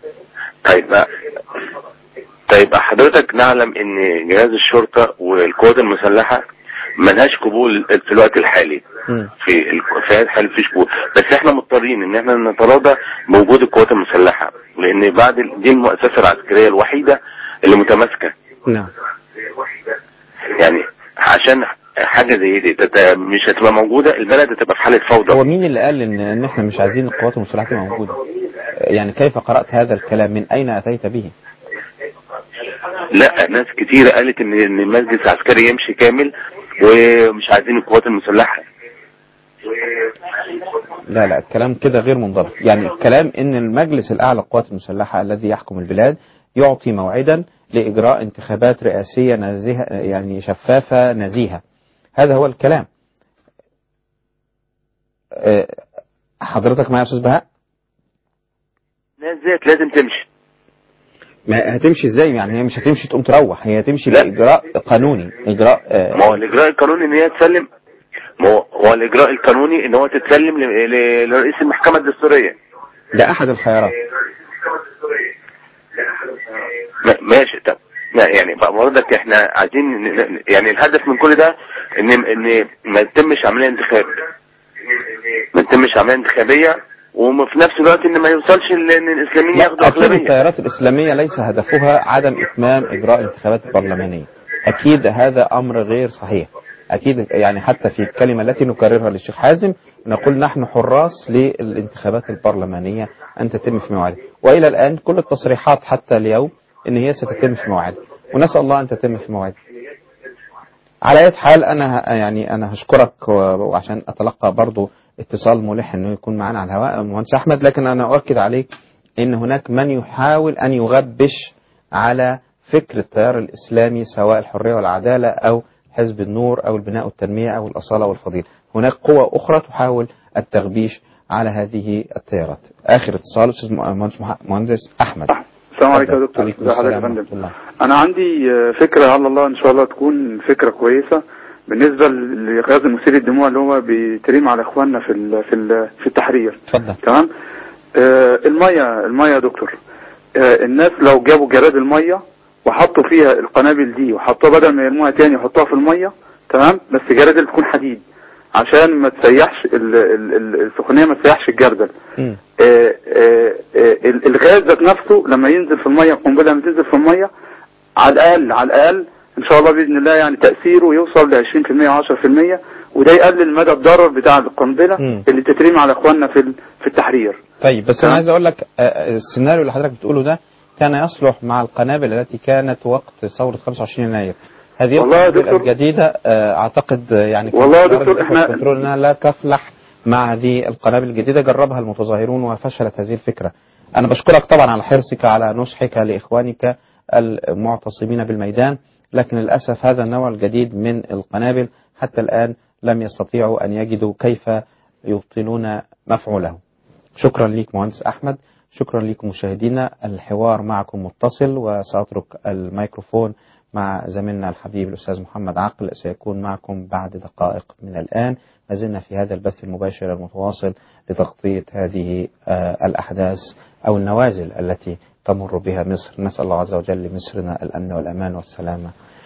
طيب حضرتك نعلم ان جهاز الشرطة والقوات المسلحة ملهاش قبول في الوقت الحالي. في الوقت الحالي فيش قبول، بس احنا مضطرين ان احنا نتراضى بوجود القوات المسلحة، لان بعد دي المؤسسة العسكرية الوحيدة اللي متماسكة. نعم. يعني عشان حاجة زي دي مش هتبقى موجودة، البلد هتبقى في حالة فوضى. هو مين اللي قال ان احنا مش عايزين القوات المسلحة تبقى موجودة؟ يعني كيف قرأت هذا الكلام؟ من اين اتيت به؟ لا، ناس كتيرة قالت ان المجلس العسكري يمشي كامل ومش عايزين القوات المسلحة. لا الكلام كده غير منضبط. يعني الكلام ان المجلس الاعلى للقوات المسلحة الذي يحكم البلاد يعطي موعدا لاجراء انتخابات رئاسية نزيهة، يعني شفافة نزيهة. هذا هو الكلام. حضرتك معايا يا استاذ بهاء؟ الناس ديت لازم تمشي. ما هتمشي ازاي؟ يعني هي مش هتمشي تقوم تروح، هي هتمشي بإجراء قانوني. إجراء ما هو الإجراء القانوني ان هي تسلم، ما هو الإجراء القانوني ان هو تتسلم لرئيس المحكمة الدستورية. ده أحد الخيارات. ماشي. طب يعني برضك احنا عايزين يعني الهدف من كل ده ان ما يتمش عملية انتخابية وفي نفس الوقت ان ما يوصلش ان الاسلاميين ياخدوا اغلبيه. التيارات الاسلاميه ليس هدفها عدم اتمام اجراء الانتخابات البرلمانيه. اكيد هذا امر غير صحيح. اكيد يعني حتى في الكلمه التي نكررها للشيخ حازم نقول نحن حراس للانتخابات البرلمانيه ان تتم في موعدها، والى الان كل التصريحات حتى اليوم ان هي ستتم في موعدها، ونسال الله ان تتم في موعدها. على اي حال انا هشكرك، وعشان اتلقى برضو اتصال ملح انه يكون معنا على الهواء مهندس احمد، لكن انا اؤكد عليك ان هناك من يحاول ان يغبش على فكر التيار الاسلامي سواء الحريه والعداله او حزب النور او البناء والتنميه او الاصاله والفضيله. هناك قوى اخرى تحاول التغبيش على هذه التيارات. اخر اتصال استاذ مهندس احمد. السلام عليكم يا دكتور. ازي حضرتك يا فندم؟ انا عندي فكره على الله ان شاء الله تكون فكره كويسه بالنسبه لغاز المثير الدموع اللي هو بيترمي على اخواننا في التحرير. اتفضل. تمام. الميه يا دكتور، الناس لو جابوا جراد الميه وحطوا فيها القنابل دي وحطوها بدل ما يرموها تاني يحطوها في الميه، تمام، بس جرادل تكون حديد عشان ما تسيحش السخونيه، ما تسيحش الجردل. الغاز ذات نفسه لما ينزل في الميه، القنبله لما تنزل في الميه على الاقل ان شاء الله باذن الله يعني تاثيره يوصل ل 20% و10%، وده يقلل مدى الضرر بتاع القنبله اللي تترمي على اخواننا في التحرير. طيب بس انا عايز اقول لك السيناريو اللي حضرتك بتقوله ده كان يصلح مع القنابل التي كانت وقت ثوره 25 يناير. هذه القنابل الجديده اعتقد يعني والله دكتور احنا انها لا تفلح مع هذه القنابل الجديده. جربها المتظاهرون وفشلت هذه الفكره. انا بشكرك طبعا على حرصك على نصحك لاخوانك المعتصمين بالميدان، لكن للأسف هذا النوع الجديد من القنابل حتى الآن لم يستطيعوا أن يجدوا كيف يبطلون مفعوله. شكرا لك مهندس أحمد، شكرا لكم مشاهدينا. الحوار معكم متصل وسأترك الميكروفون مع زميلنا الحبيب الأستاذ محمد عقل سيكون معكم بعد دقائق من الآن. ما زلنا في هذا البث المباشر المتواصل لتغطية هذه الأحداث أو النوازل التي تمر بها مصر. نسأل الله عز وجل لمصرنا الأمن والأمان والسلامة